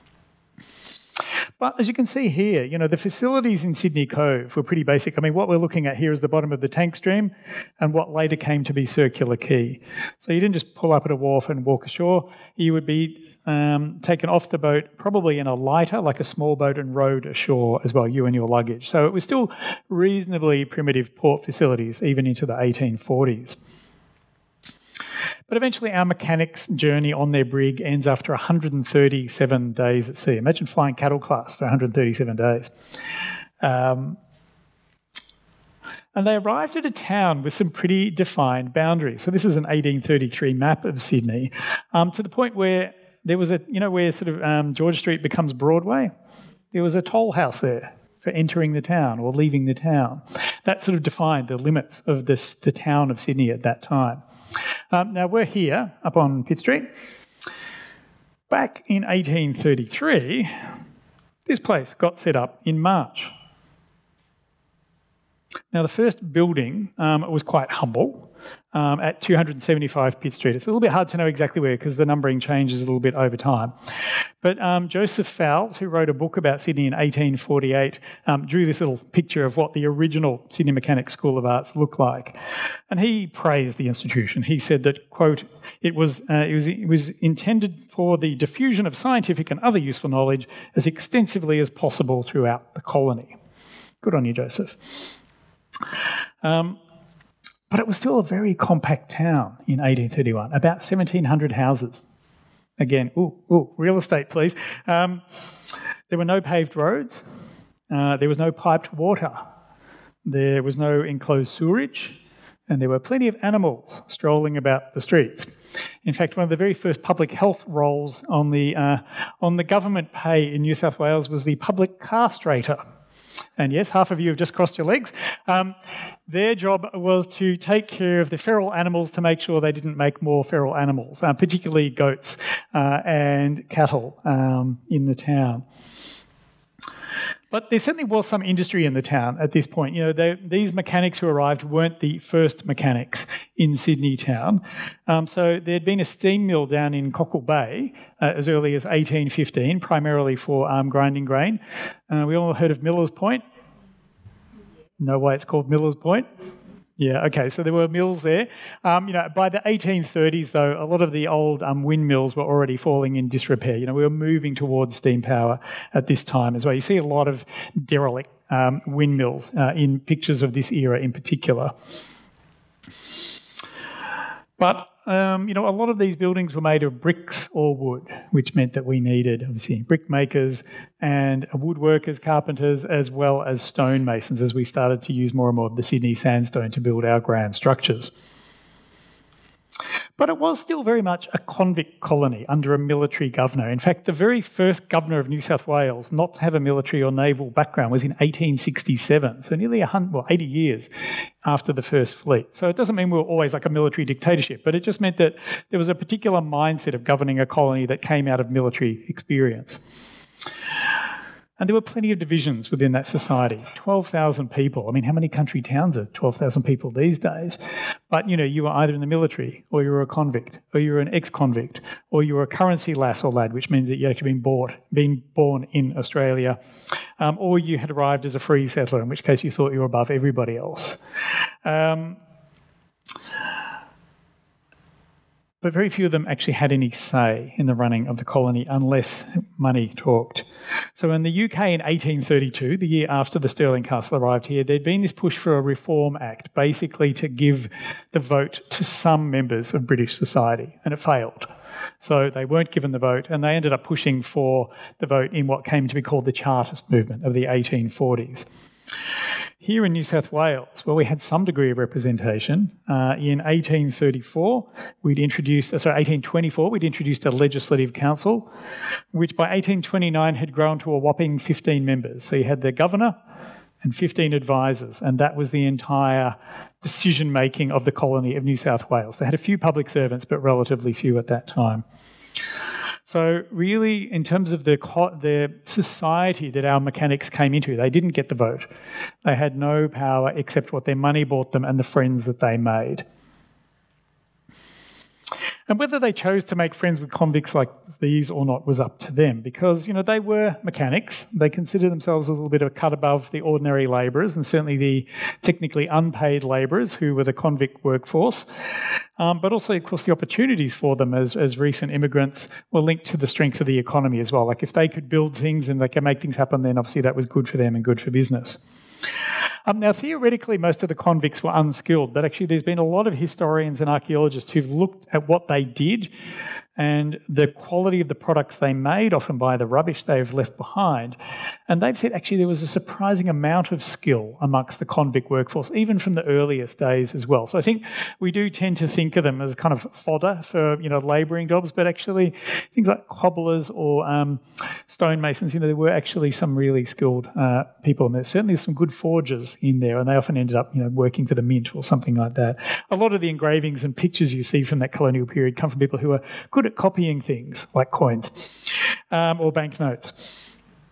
But as you can see here, you know, the facilities in Sydney Cove were pretty basic. I mean, what we're looking at here is the bottom of the tank stream and what later came to be Circular Quay. So you didn't just pull up at a wharf and walk ashore. You would be um, taken off the boat, probably in a lighter, like a small boat, and rowed ashore as well, you and your luggage. So it was still reasonably primitive port facilities, even into the eighteen forties. But eventually our mechanics' journey on their brig ends after one hundred thirty-seven days at sea. Imagine flying cattle class for one hundred thirty-seven days. Um, and they arrived at a town with some pretty defined boundaries. So this is an eighteen thirty-three map of Sydney, um, to the point where there was a, you know, where sort of um, George Street becomes Broadway. There was a toll house there for entering the town or leaving the town. That sort of defined the limits of this, the town of Sydney at that time. Um, now, we're here up on Pitt Street. Back in eighteen thirty-three, this place got set up in March. Now, the first building um, was quite humble, um, at two hundred seventy-five Pitt Street. It's a little bit hard to know exactly where because the numbering changes a little bit over time. But um, Joseph Fowles, who wrote a book about Sydney in eighteen forty-eight, um, drew this little picture of what the original Sydney Mechanics School of Arts looked like. And he praised the institution. He said that, quote, it was, uh, it was, it was intended for the diffusion of scientific and other useful knowledge as extensively as possible throughout the colony. Good on you, Joseph. Um, but it was still a very compact town in eighteen thirty-one, about seventeen hundred houses. Again, ooh, ooh, real estate, please. Um, there were no paved roads. Uh, there was no piped water. There was no enclosed sewerage. And there were plenty of animals strolling about the streets. In fact, one of the very first public health roles on the, uh, on the government pay in New South Wales was the public castrator. And yes, half of you have just crossed your legs. Um, their job was to take care of the feral animals to make sure they didn't make more feral animals, uh, particularly goats uh, and cattle um, in the town. But there certainly was some industry in the town at this point. You know, they, these mechanics who arrived weren't the first mechanics in Sydney town. Um, so there'd been a steam mill down in Cockle Bay uh, as early as eighteen fifteen, primarily for um, grinding grain. Uh, we all heard of Miller's Point? Know why it's called Miller's Point? Yeah, okay, so there were mills there. Um, you know, by the eighteen thirties, though, a lot of the old um, windmills were already falling in disrepair. You know, we were moving towards steam power at this time as well. You see a lot of derelict um, windmills uh, in pictures of this era in particular. But um, you know, a lot of these buildings were made of bricks or wood, which meant that we needed, obviously, brick makers and woodworkers, carpenters, as well as stonemasons, as we started to use more and more of the Sydney sandstone to build our grand structures. But it was still very much a convict colony under a military governor. In fact, the very first governor of New South Wales not to have a military or naval background was in eighteen sixty-seven, so nearly one hundred, well, eighty years after the first fleet. So it doesn't mean we were always like a military dictatorship, but it just meant that there was a particular mindset of governing a colony that came out of military experience. And there were plenty of divisions within that society. twelve thousand people. I mean, how many country towns are twelve thousand people these days? But, you know, you were either in the military, or you were a convict, or you were an ex-convict, or you were a currency lass or lad, which means that you'd actually been, bought, been born in Australia, um, or you had arrived as a free settler, in which case you thought you were above everybody else. Um, But very few of them actually had any say in the running of the colony unless money talked. So in the U K in eighteen thirty-two, the year after the Stirling Castle arrived here, there'd been this push for a Reform Act, basically to give the vote to some members of British society, and it failed. So they weren't given the vote, and they ended up pushing for the vote in what came to be called the Chartist movement of the eighteen forties. Here in New South Wales, well, we had some degree of representation. Uh, in eighteen thirty-four, we'd introduced, sorry, eighteen twenty-four, we'd introduced a legislative council, which by eighteen twenty-nine had grown to a whopping fifteen members. So you had the governor and fifteen advisors, and that was the entire decision-making of the colony of New South Wales. They had a few public servants, but relatively few at that time. So really, in terms of the, the society that our mechanics came into, they didn't get the vote. They had no power except what their money bought them and the friends that they made. And whether they chose to make friends with convicts like these or not was up to them, because, you know, they were mechanics. They considered themselves a little bit of a cut above the ordinary labourers, and certainly the technically unpaid labourers who were the convict workforce. Um, but also, of course, the opportunities for them as, as recent immigrants were linked to the strengths of the economy as well. Like if they could build things and they could make things happen, then obviously that was good for them and good for business. Um, now, theoretically, most of the convicts were unskilled, but actually there's been a lot of historians and archaeologists who've looked at what they did and the quality of the products they made, often by the rubbish they've left behind. And they've said actually there was a surprising amount of skill amongst the convict workforce, even from the earliest days as well. So I think we do tend to think of them as kind of fodder for, you know, labouring jobs, but actually things like cobblers or um, stonemasons, you know, there were actually some really skilled uh, people, and there's certainly some good forgers in there, and they often ended up, you know, working for the mint or something like that. A lot of the engravings and pictures you see from that colonial period come from people who are good at copying things like coins um, or banknotes.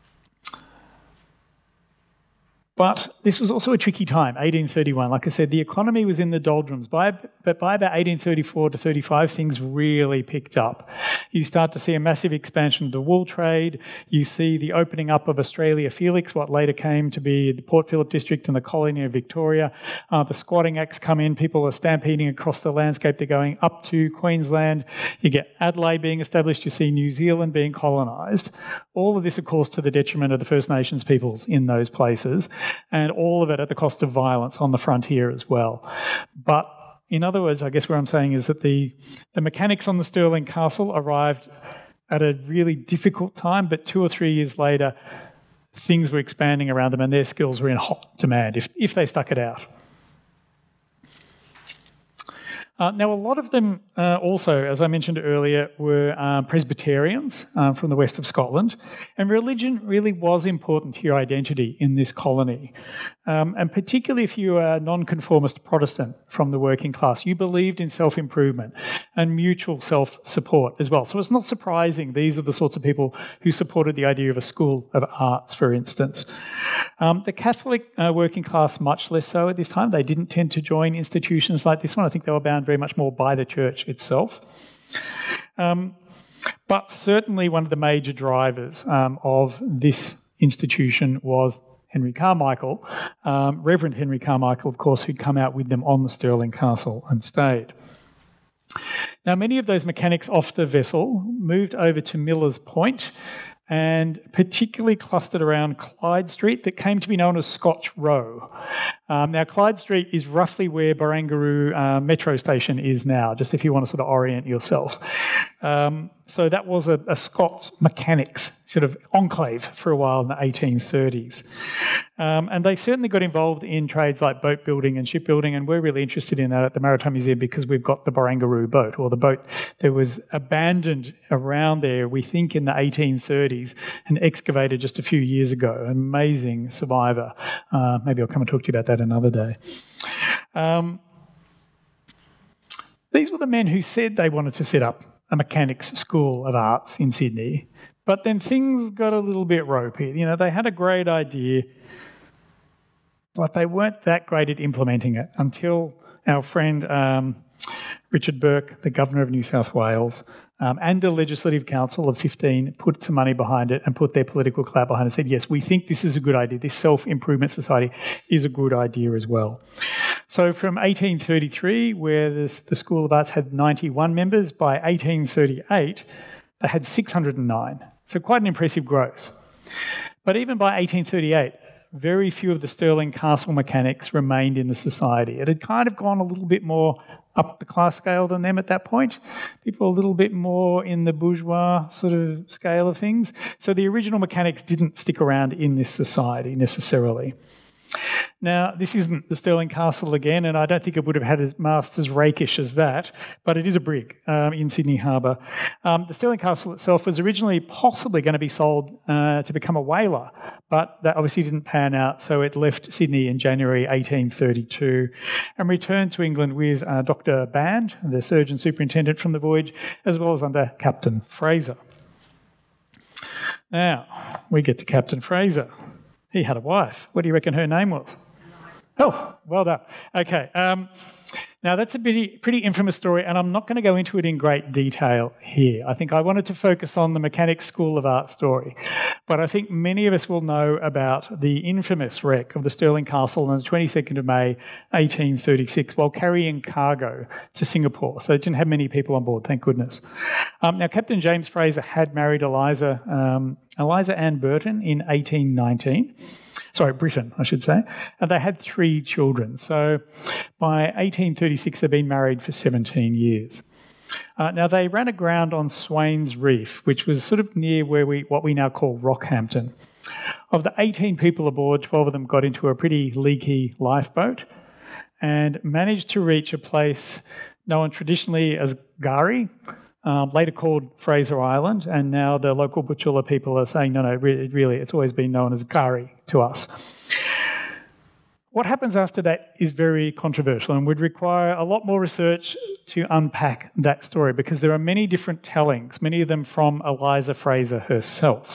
But this was also a tricky time, eighteen thirty-one. Like I said, the economy was in the doldrums. By, but by about eighteen thirty-four to thirty-five, things really picked up. You start to see a massive expansion of the wool trade. You see the opening up of Australia Felix, what later came to be the Port Phillip district and the colony of Victoria. Uh, the squatting acts come in. People are stampeding across the landscape. They're going up to Queensland. You get Adelaide being established. You see New Zealand being colonised. All of this, of course, to the detriment of the First Nations peoples in those places, and all of it at the cost of violence on the frontier as well. But in other words, I guess what I'm saying is that the, the mechanics on the Stirling Castle arrived at a really difficult time, but two or three years later, things were expanding around them and their skills were in hot demand if, if they stuck it out. Uh, now, a lot of them uh, also, as I mentioned earlier, were uh, Presbyterians uh, from the west of Scotland, and religion really was important to your identity in this colony. Um, and particularly if you were a nonconformist Protestant from the working class, you believed in self-improvement and mutual self-support as well. So it's not surprising these are the sorts of people who supported the idea of a school of arts, for instance. Um, the Catholic uh, working class, much less so at this time. They didn't tend to join institutions like this one. I think they were bound very much more by the church itself. Um, but certainly one of the major drivers um, of this institution was Henry Carmichael, um, Reverend Henry Carmichael, of course, who'd come out with them on the Stirling Castle and stayed. Now, many of those mechanics off the vessel moved over to Millers Point, and particularly clustered around Clyde Street, that came to be known as Scotch Row. Um, now, Clyde Street is roughly where Barangaroo uh, metro station is now, just if you want to sort of orient yourself. Um, so that was a, a Scots mechanics sort of enclave for a while in the eighteen thirties. Um, and they certainly got involved in trades like boat building and shipbuilding, and we're really interested in that at the Maritime Museum because we've got the Barangaroo boat, or the boat that was abandoned around there, we think in the eighteen thirties, and excavated just a few years ago. Amazing survivor. Uh, maybe I'll come and talk to you about that another day. Um, these were the men who said they wanted to set up a mechanics school of arts in Sydney, but then things got a little bit ropey. You know, they had a great idea, but they weren't that great at implementing it until our friend um, Richard Burke, the Governor of New South Wales, um, and the Legislative Council of fifteen put some money behind it and put their political clout behind it and said, yes, we think this is a good idea. This self-improvement society is a good idea as well. So from eighteen thirty-three, where this, the School of Arts had ninety-one members, by eighteen thirty-eight, they had six hundred nine. So quite an impressive growth. But even by eighteen thirty-eight, very few of the Stirling Castle mechanics remained in the society. It had kind of gone a little bit more up the class scale than them at that point. People a little bit more in the bourgeois sort of scale of things. So the original mechanics didn't stick around in this society necessarily. Now, this isn't the Stirling Castle again, and I don't think it would have had as mast as rakish as that, but it is a brig um, in Sydney Harbour. Um, the Stirling Castle itself was originally possibly going to be sold uh, to become a whaler, but that obviously didn't pan out, so it left Sydney in January eighteen thirty-two and returned to England with uh, Doctor Band, the surgeon superintendent from the voyage, as well as under Captain Fraser. Now, we get to Captain Fraser. He had a wife. What do you reckon her name was? Oh, well done. Okay. Um, now, that's a pretty, pretty infamous story, and I'm not going to go into it in great detail here. I think I wanted to focus on the Mechanics School of Art story. But I think many of us will know about the infamous wreck of the Stirling Castle on the twenty-second of May, eighteen thirty-six, while carrying cargo to Singapore. So it didn't have many people on board, thank goodness. Um, now, Captain James Fraser had married Eliza, um, Eliza Ann Burton in eighteen nineteen. Sorry, Britain, I should say. And they had three children. So by eighteen thirty-six, they'd been married for seventeen years. Uh, now, they ran aground on Swains Reef, which was sort of near where we what we now call Rockhampton. Of the eighteen people aboard, twelve of them got into a pretty leaky lifeboat and managed to reach a place known traditionally as Gari, Um, later called Fraser Island, and now the local Butchulla people are saying, no, no, really, really, it's always been known as Gari to us. What happens after that is very controversial and would require a lot more research to unpack that story, because there are many different tellings, many of them from Eliza Fraser herself.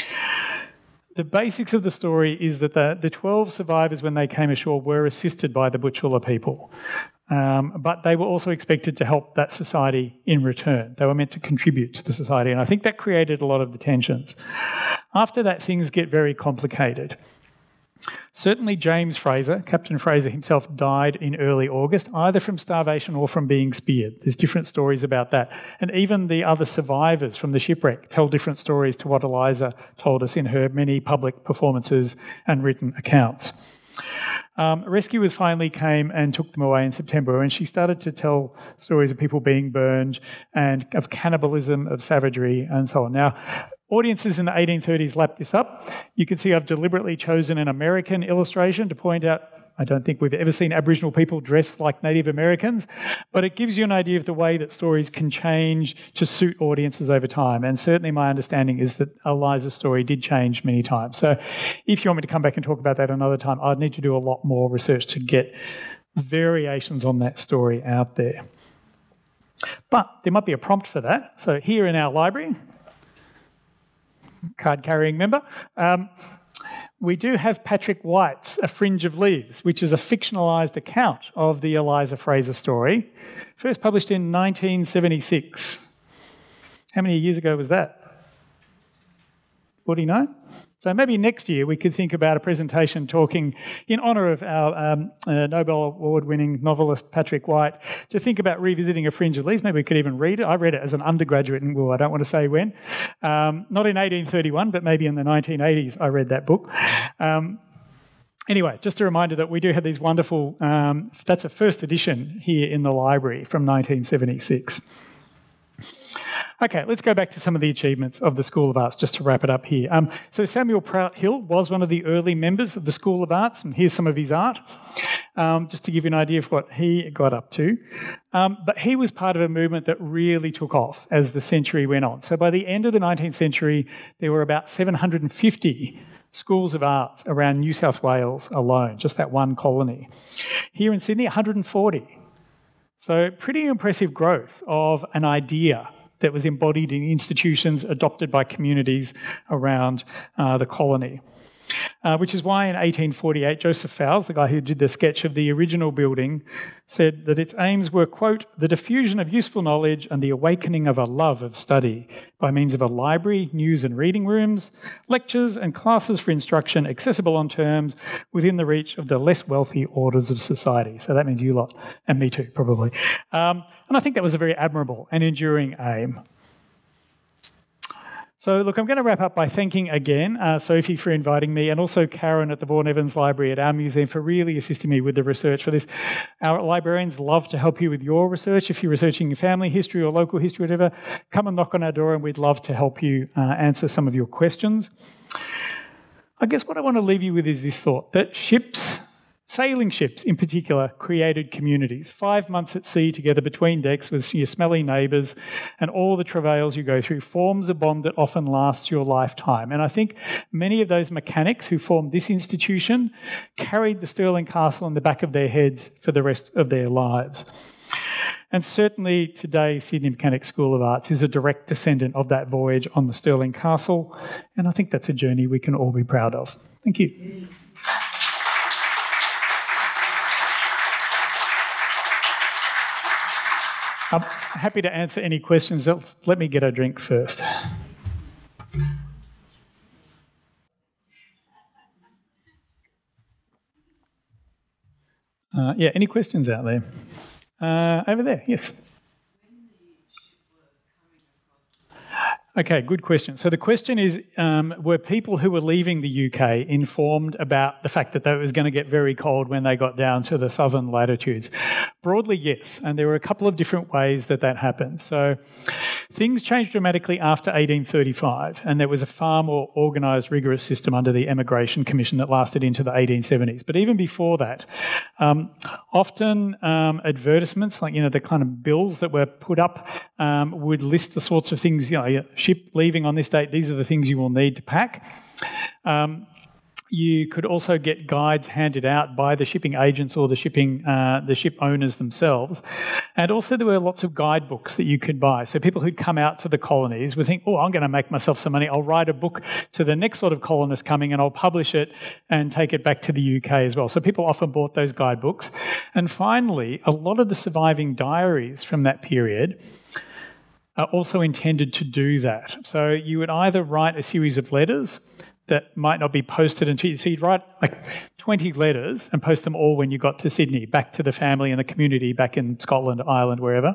The basics of the story is that the, the twelve survivors, when they came ashore, were assisted by the Butchulla people. Um, but they were also expected to help that society in return. They were meant to contribute to the society, and I think that created a lot of the tensions. After that, things get very complicated. Certainly James Fraser, Captain Fraser himself, died in early August, either from starvation or from being speared. There's different stories about that. And even the other survivors from the shipwreck tell different stories to what Eliza told us in her many public performances and written accounts. Um, rescuers finally came and took them away in September, and she started to tell stories of people being burned and of cannibalism, of savagery, and so on. Now, audiences in the eighteen thirties lapped this up. You can see I've deliberately chosen an American illustration to point out I don't think we've ever seen Aboriginal people dressed like Native Americans, but it gives you an idea of the way that stories can change to suit audiences over time. And certainly my understanding is that Eliza's story did change many times. So if you want me to come back and talk about that another time, I'd need to do a lot more research to get variations on that story out there. But there might be a prompt for that. So here in our library, card-carrying member, um, we do have Patrick White's A Fringe of Leaves, which is a fictionalised account of the Eliza Fraser story, first published in nineteen seventy-six. How many years ago was that? forty-nine? So maybe next year we could think about a presentation talking in honour of our um, uh, Nobel Award-winning novelist Patrick White, to think about revisiting A Fringe of Leaves. Maybe we could even read it. I read it as an undergraduate, and well, I don't want to say when. Um, not in eighteen thirty-one, but maybe in the nineteen eighties I read that book. Um, Anyway, just a reminder that we do have these wonderful, um, that's a first edition here in the library from nineteen seventy-six. Okay, let's go back to some of the achievements of the School of Arts, just to wrap it up here. Um, so Samuel Prout Hill was one of the early members of the School of Arts, and here's some of his art, um, just to give you an idea of what he got up to. Um, but he was part of a movement that really took off as the century went on. So by the end of the nineteenth century, there were about seven hundred fifty schools of arts around New South Wales alone, just that one colony. Here in Sydney, one hundred forty. So pretty impressive growth of an idea that was embodied in institutions adopted by communities around uh, the colony. Uh, which is why in eighteen forty-eight, Joseph Fowles, the guy who did the sketch of the original building, said that its aims were, quote, the diffusion of useful knowledge and the awakening of a love of study by means of a library, news and reading rooms, lectures and classes for instruction accessible on terms within the reach of the less wealthy orders of society. So that means you lot, and me too, probably. Um, and I think that was a very admirable and enduring aim. So, look, I'm going to wrap up by thanking again uh, Sophie for inviting me, and also Karen at the Vaughan Evans Library at our museum for really assisting me with the research for this. Our librarians love to help you with your research. If you're researching family history or local history, whatever, come and knock on our door and we'd love to help you uh, answer some of your questions. I guess what I want to leave you with is this thought, that ships, sailing ships in particular, created communities. Five months at sea together between decks with your smelly neighbours and all the travails you go through forms a bond that often lasts your lifetime. And I think many of those mechanics who formed this institution carried the Stirling Castle on the back of their heads for the rest of their lives. And certainly today, Sydney Mechanics School of Arts is a direct descendant of that voyage on the Stirling Castle. And I think that's a journey we can all be proud of. Thank you. I'm happy to answer any questions. Let me get a drink first. Uh, yeah, any questions out there? Uh, over there, yes. Okay, good question. So the question is, um, were people who were leaving the U K informed about the fact that it was going to get very cold when they got down to the southern latitudes? Broadly, yes, and there were a couple of different ways that that happened. So things changed dramatically after eighteen thirty-five, and there was a far more organised, rigorous system under the Emigration Commission that lasted into the eighteen seventies. But even before that, um, often um, advertisements, like, you know, the kind of bills that were put up um, would list the sorts of things, you know, ship leaving on this date, these are the things you will need to pack. Um, You could also get guides handed out by the shipping agents or the shipping uh, the ship owners themselves. And also there were lots of guidebooks that you could buy. So people who'd come out to the colonies would think, oh, I'm going to make myself some money. I'll write a book to the next lot of colonists coming and I'll publish it and take it back to the U K as well. So people often bought those guidebooks. And finally, a lot of the surviving diaries from that period are also intended to do that. So you would either write a series of letters that might not be posted until you, so you'd write like twenty letters and post them all when you got to Sydney, back to the family and the community back in Scotland, Ireland, wherever.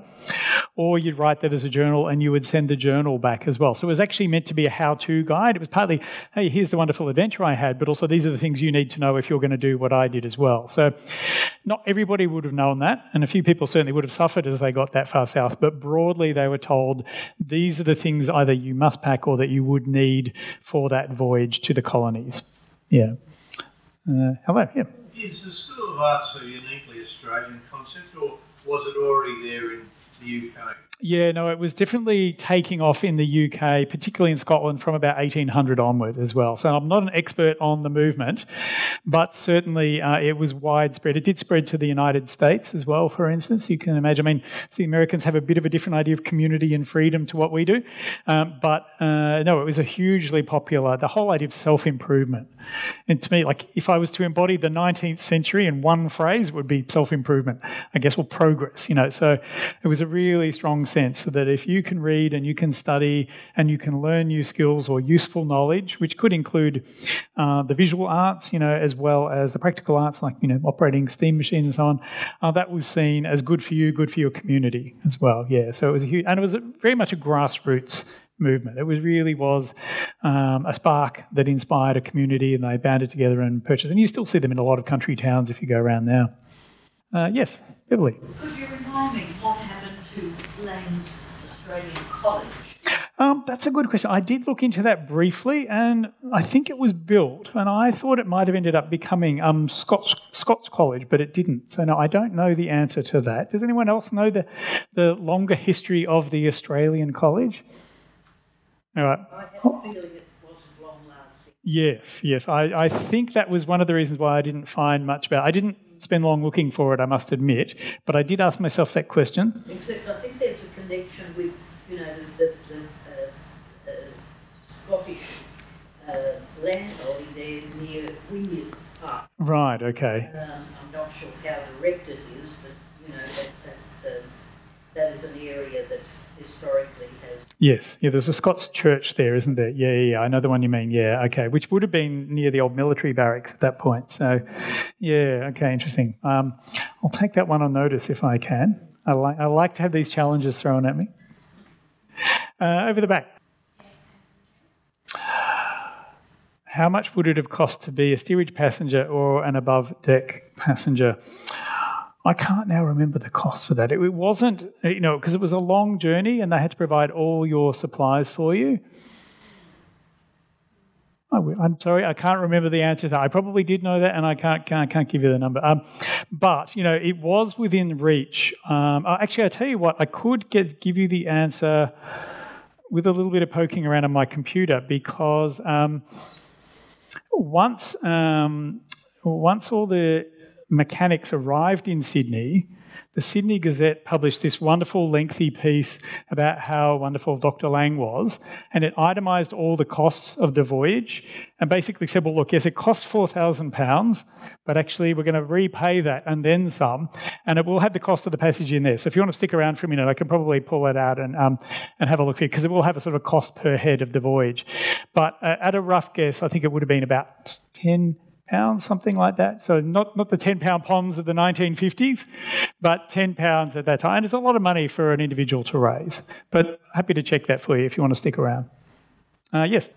Or you'd write that as a journal and you would send the journal back as well. So it was actually meant to be a how-to guide. It was partly, hey, here's the wonderful adventure I had, but also these are the things you need to know if you're going to do what I did as well. So not everybody would have known that, and a few people certainly would have suffered as they got that far south, but broadly they were told these are the things either you must pack or that you would need for that voyage to the colonies. Yeah. Uh, hello, yeah. Is the School of Arts a uniquely Australian concept, or was it already there in the U K? Yeah, no, it was definitely taking off in the U K, particularly in Scotland, from about eighteen hundred onward as well. So I'm not an expert on the movement, but certainly uh, it was widespread. It did spread to the United States as well, for instance. You can imagine, I mean, so the Americans have a bit of a different idea of community and freedom to what we do. Um, but uh, no, it was a hugely popular, the whole idea of self-improvement. And to me, like, if I was to embody the nineteenth century in one phrase, it would be self-improvement, I guess, or progress, you know. So it was a really strong sense that if you can read and you can study and you can learn new skills or useful knowledge, which could include uh, the visual arts, you know, as well as the practical arts, like, you know, operating steam machines and so on, uh, that was seen as good for you, good for your community as well. Yeah, so it was a huge, and it was a, very much a grassroots movement. It was really was um, a spark that inspired a community, and they banded together and purchased. And you still see them in a lot of country towns if you go around now. Uh, yes, Beverly. Could you remind me what happened to Lang's Australian College? Um, that's a good question. I did look into that briefly, and I think it was built, and I thought it might have ended up becoming um, Scots, Scots College, but it didn't. So no, I don't know the answer to that. Does anyone else know the, the longer history of the Australian College? All right. I have a feeling it wasn't long lasting. Yes, yes. I, I think that was one of the reasons why I didn't find much about it. I didn't spend long looking for it, I must admit, but I did ask myself that question. Except I think there's a connection with, you know, the, the, the uh, uh, Scottish uh, landholding there near Wynyard Park. Right, okay. Um, I'm not sure how direct it is, but, you know, that, that, uh, that is an area that historically has... Yes, yeah, there's a Scots church there, isn't there? Yeah, yeah, yeah, I know the one you mean, yeah, okay, which would have been near the old military barracks at that point. So, yeah, okay, interesting. Um, I'll take that one on notice if I can. I like, I like to have these challenges thrown at me. Uh, over the back. How much would it have cost to be a steerage passenger or an above-deck passenger? I can't now remember the cost for that. It, it wasn't, you know, because it was a long journey and they had to provide all your supplies for you. Oh, I'm sorry, I can't remember the answer to that. I probably did know that, and I can't can't, can't give you the number. Um, but, you know, it was within reach. Um, actually, I'll tell you what, I could get, give you the answer with a little bit of poking around on my computer, because um, once um, once all the mechanics arrived in Sydney, the Sydney Gazette published this wonderful lengthy piece about how wonderful Doctor Lang was, and it itemised all the costs of the voyage and basically said, well, look, yes, it costs four thousand pounds, but actually we're going to repay that and then some, and it will have the cost of the passage in there. So if you want to stick around for a minute, I can probably pull it out and um, and have a look for you, because it will have a sort of a cost per head of the voyage. But uh, at a rough guess, I think it would have been about ten pounds, something like that. So not, not the ten pound poms of the nineteen fifties, but ten pounds at that time. And it's a lot of money for an individual to raise. But happy to check that for you if you want to stick around. Uh, yes?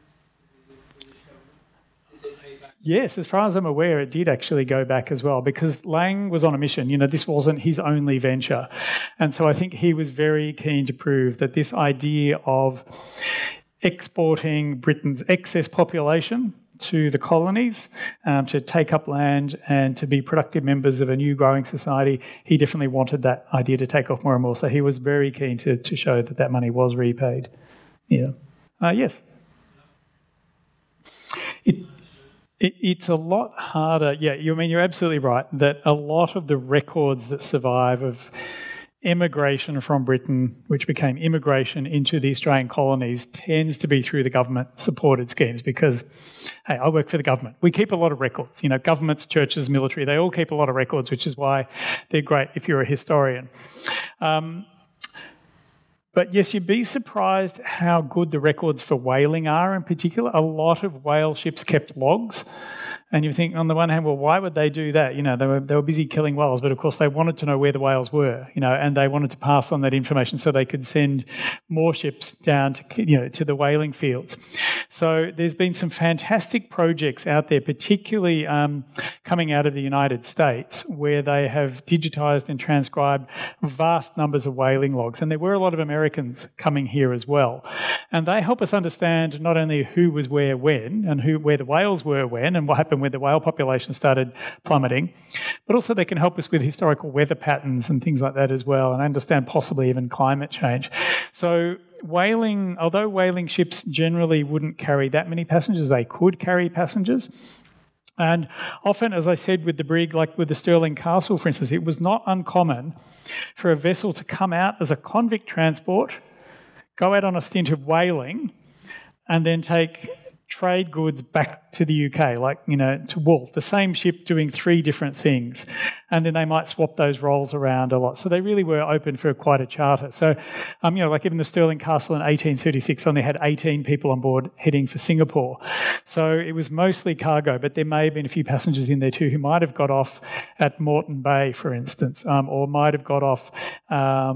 Yes, as far as I'm aware, it did actually go back as well, because Lang was on a mission. You know, this wasn't his only venture. And so I think he was very keen to prove that this idea of exporting Britain's excess population to the colonies, um, to take up land and to be productive members of a new growing society, he definitely wanted that idea to take off more and more. So he was very keen to, to show that that money was repaid. Yeah. Uh, yes. It, it, it's a lot harder. Yeah, you I mean you're absolutely right that a lot of the records that survive of emigration from Britain, which became immigration into the Australian colonies, tends to be through the government-supported schemes, because, hey, I work for the government. We keep a lot of records. You know, governments, churches, military, they all keep a lot of records, which is why they're great if you're a historian. Um, but yes, you'd be surprised how good the records for whaling are in particular. A lot of whale ships kept logs. And you think, on the one hand, well, why would they do that? You know, they were they were busy killing whales, but of course they wanted to know where the whales were, you know, and they wanted to pass on that information so they could send more ships down to, you know, to the whaling fields. So there's been some fantastic projects out there, particularly um, coming out of the United States, where they have digitised and transcribed vast numbers of whaling logs. And there were a lot of Americans coming here as well. And they help us understand not only who was where when, and who where the whales were when, and what happened when the whale population started plummeting, but also they can help us with historical weather patterns and things like that as well, and understand possibly even climate change. So whaling, although whaling ships generally wouldn't carry that many passengers, they could carry passengers. And often, as I said with the brig, like with the Stirling Castle, for instance, it was not uncommon for a vessel to come out as a convict transport, go out on a stint of whaling, and then take trade goods back to the U K, like, you know, to Wool, the same ship doing three different things. And then they might swap those roles around a lot. So they really were open for quite a charter. So, um, you know, like even the Stirling Castle in eighteen thirty-six only had eighteen people on board heading for Singapore. So it was mostly cargo, but there may have been a few passengers in there too who might have got off at Moreton Bay, for instance, um, or might have got off um,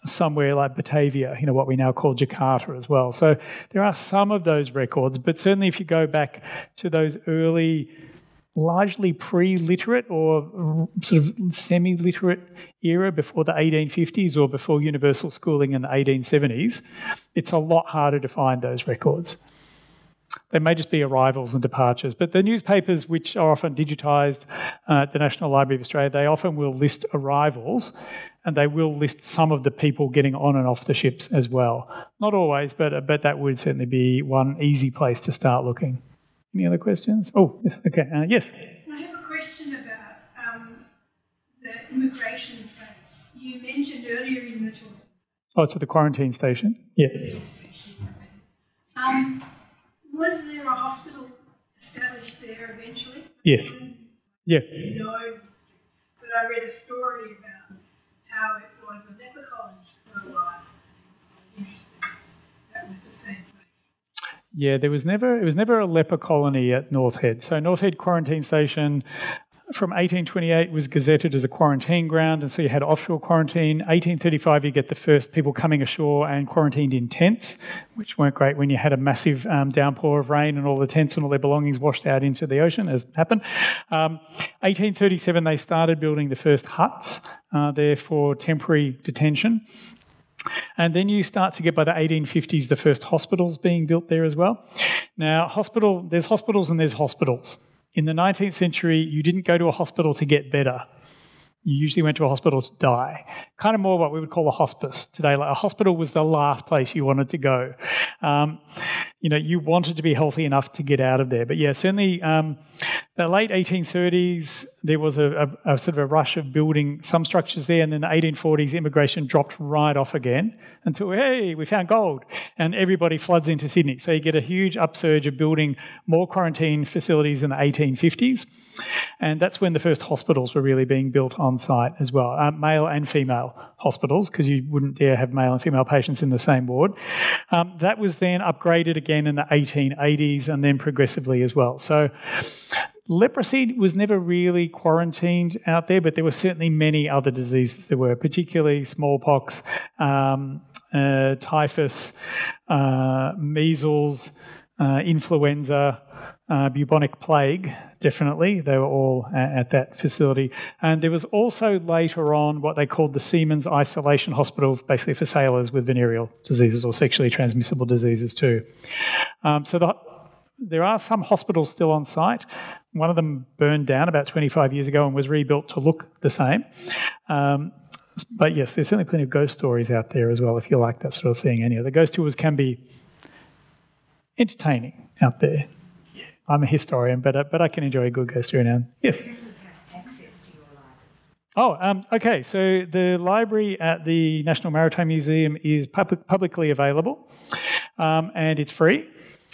somewhere like Batavia, you know, what we now call Jakarta as well. So there are some of those records, but certainly if you go back to those early, largely pre-literate or sort of semi-literate era before the eighteen fifties or before universal schooling in the eighteen seventies, it's a lot harder to find those records. They may just be arrivals and departures, but the newspapers, which are often digitised uh, at the National Library of Australia, they often will list arrivals and they will list some of the people getting on and off the ships as well. Not always, but, but that would certainly be one easy place to start looking. Any other questions? Oh, yes, okay, uh, yes. I have a question about um, the immigration place. You mentioned earlier in the talk. Oh, to the quarantine station? Yeah. Um, was there a hospital established there eventually? Yes. Yeah. No, but I read a story about how it was a leper colony for a while. I was interested. That was the same place. Yeah, there was never it was never a leper colony at North Head. So North Head Quarantine Station from eighteen twenty-eight was gazetted as a quarantine ground, and so you had offshore quarantine. eighteen thirty-five, you get the first people coming ashore and quarantined in tents, which weren't great when you had a massive um, downpour of rain and all the tents and all their belongings washed out into the ocean, as happened. Um, eighteen thirty-seven, they started building the first huts uh, there for temporary detention. And then you start to get, by the eighteen fifties, the first hospitals being built there as well. Now, hospital, there's hospitals and there's hospitals. In the nineteenth century, you didn't go to a hospital to get better. You usually went to a hospital to die. Kind of more what we would call a hospice today. Like a hospital was the last place you wanted to go. Um, you know, you wanted to be healthy enough to get out of there. But yeah, certainly um, the late eighteen thirties, there was a, a, a sort of a rush of building some structures there, and then the eighteen forties, immigration dropped right off again until, hey, we found gold, and everybody floods into Sydney. So you get a huge upsurge of building more quarantine facilities in the eighteen fifties, and that's when the first hospitals were really being built on site as well, uh, male and female hospitals, because you wouldn't dare have male and female patients in the same ward. Um, that was then upgraded again in the eighteen eighties and then progressively as well. So leprosy was never really quarantined out there, but there were certainly many other diseases there were, particularly smallpox, um, uh, typhus, uh, measles, uh, influenza, uh, bubonic plague, definitely. They were all at, at that facility. And there was also later on what they called the Seamen's Isolation Hospital, basically for sailors with venereal diseases or sexually transmissible diseases too. Um, so the, there are some hospitals still on site. One of them burned down about twenty-five years ago and was rebuilt to look the same. Um, but yes, there's certainly plenty of ghost stories out there as well, if you like that sort of thing. Anyway, the ghost tours can be entertaining out there. Yeah, I'm a historian, but uh, but I can enjoy a good ghost story now. Yes. Access to your library. Oh, um, okay. So the library at the National Maritime Museum is pub- publicly available, um, and it's free.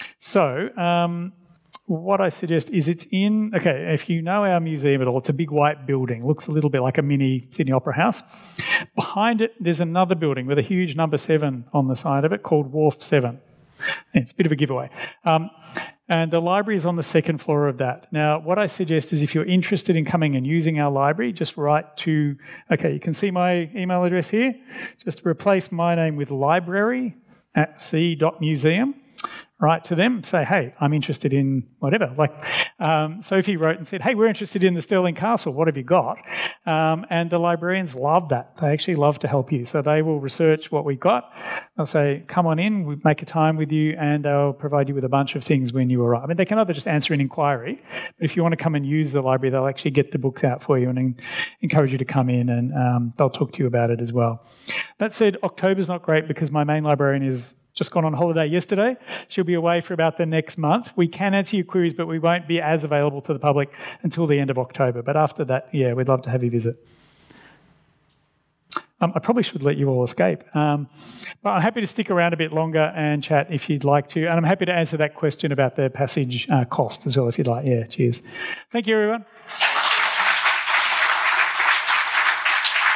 So um, what I suggest is it's in, okay, if you know our museum at all, it's a big white building. Looks a little bit like a mini Sydney Opera House. Behind it, there's another building with a huge number seven on the side of it called Wharf seven. It's a bit of a giveaway. Um, and the library is on the second floor of that. Now, what I suggest is if you're interested in coming and using our library, just write to, okay, you can see my email address here. Just replace my name with library at c dot museum. Write to them, say, hey, I'm interested in whatever. Like um, Sophie wrote and said, hey, we're interested in the Stirling Castle. What have you got? Um, and the librarians love that. They actually love to help you. So they will research what we've got. They'll say, come on in, we make a time with you, and they'll provide you with a bunch of things when you arrive. I mean, they can either just answer an inquiry, but if you want to come and use the library, they'll actually get the books out for you and en- encourage you to come in, and um, they'll talk to you about it as well. That said, October's not great because my main librarian is just gone on holiday yesterday. She'll be away for about the next month. We can answer your queries, but we won't be as available to the public until the end of October. But after that, yeah, we'd love to have you visit. Um, I probably should let you all escape. Um, but I'm happy to stick around a bit longer and chat if you'd like to. And I'm happy to answer that question about the passage uh, cost as well if you'd like. Yeah, cheers. Thank you, everyone.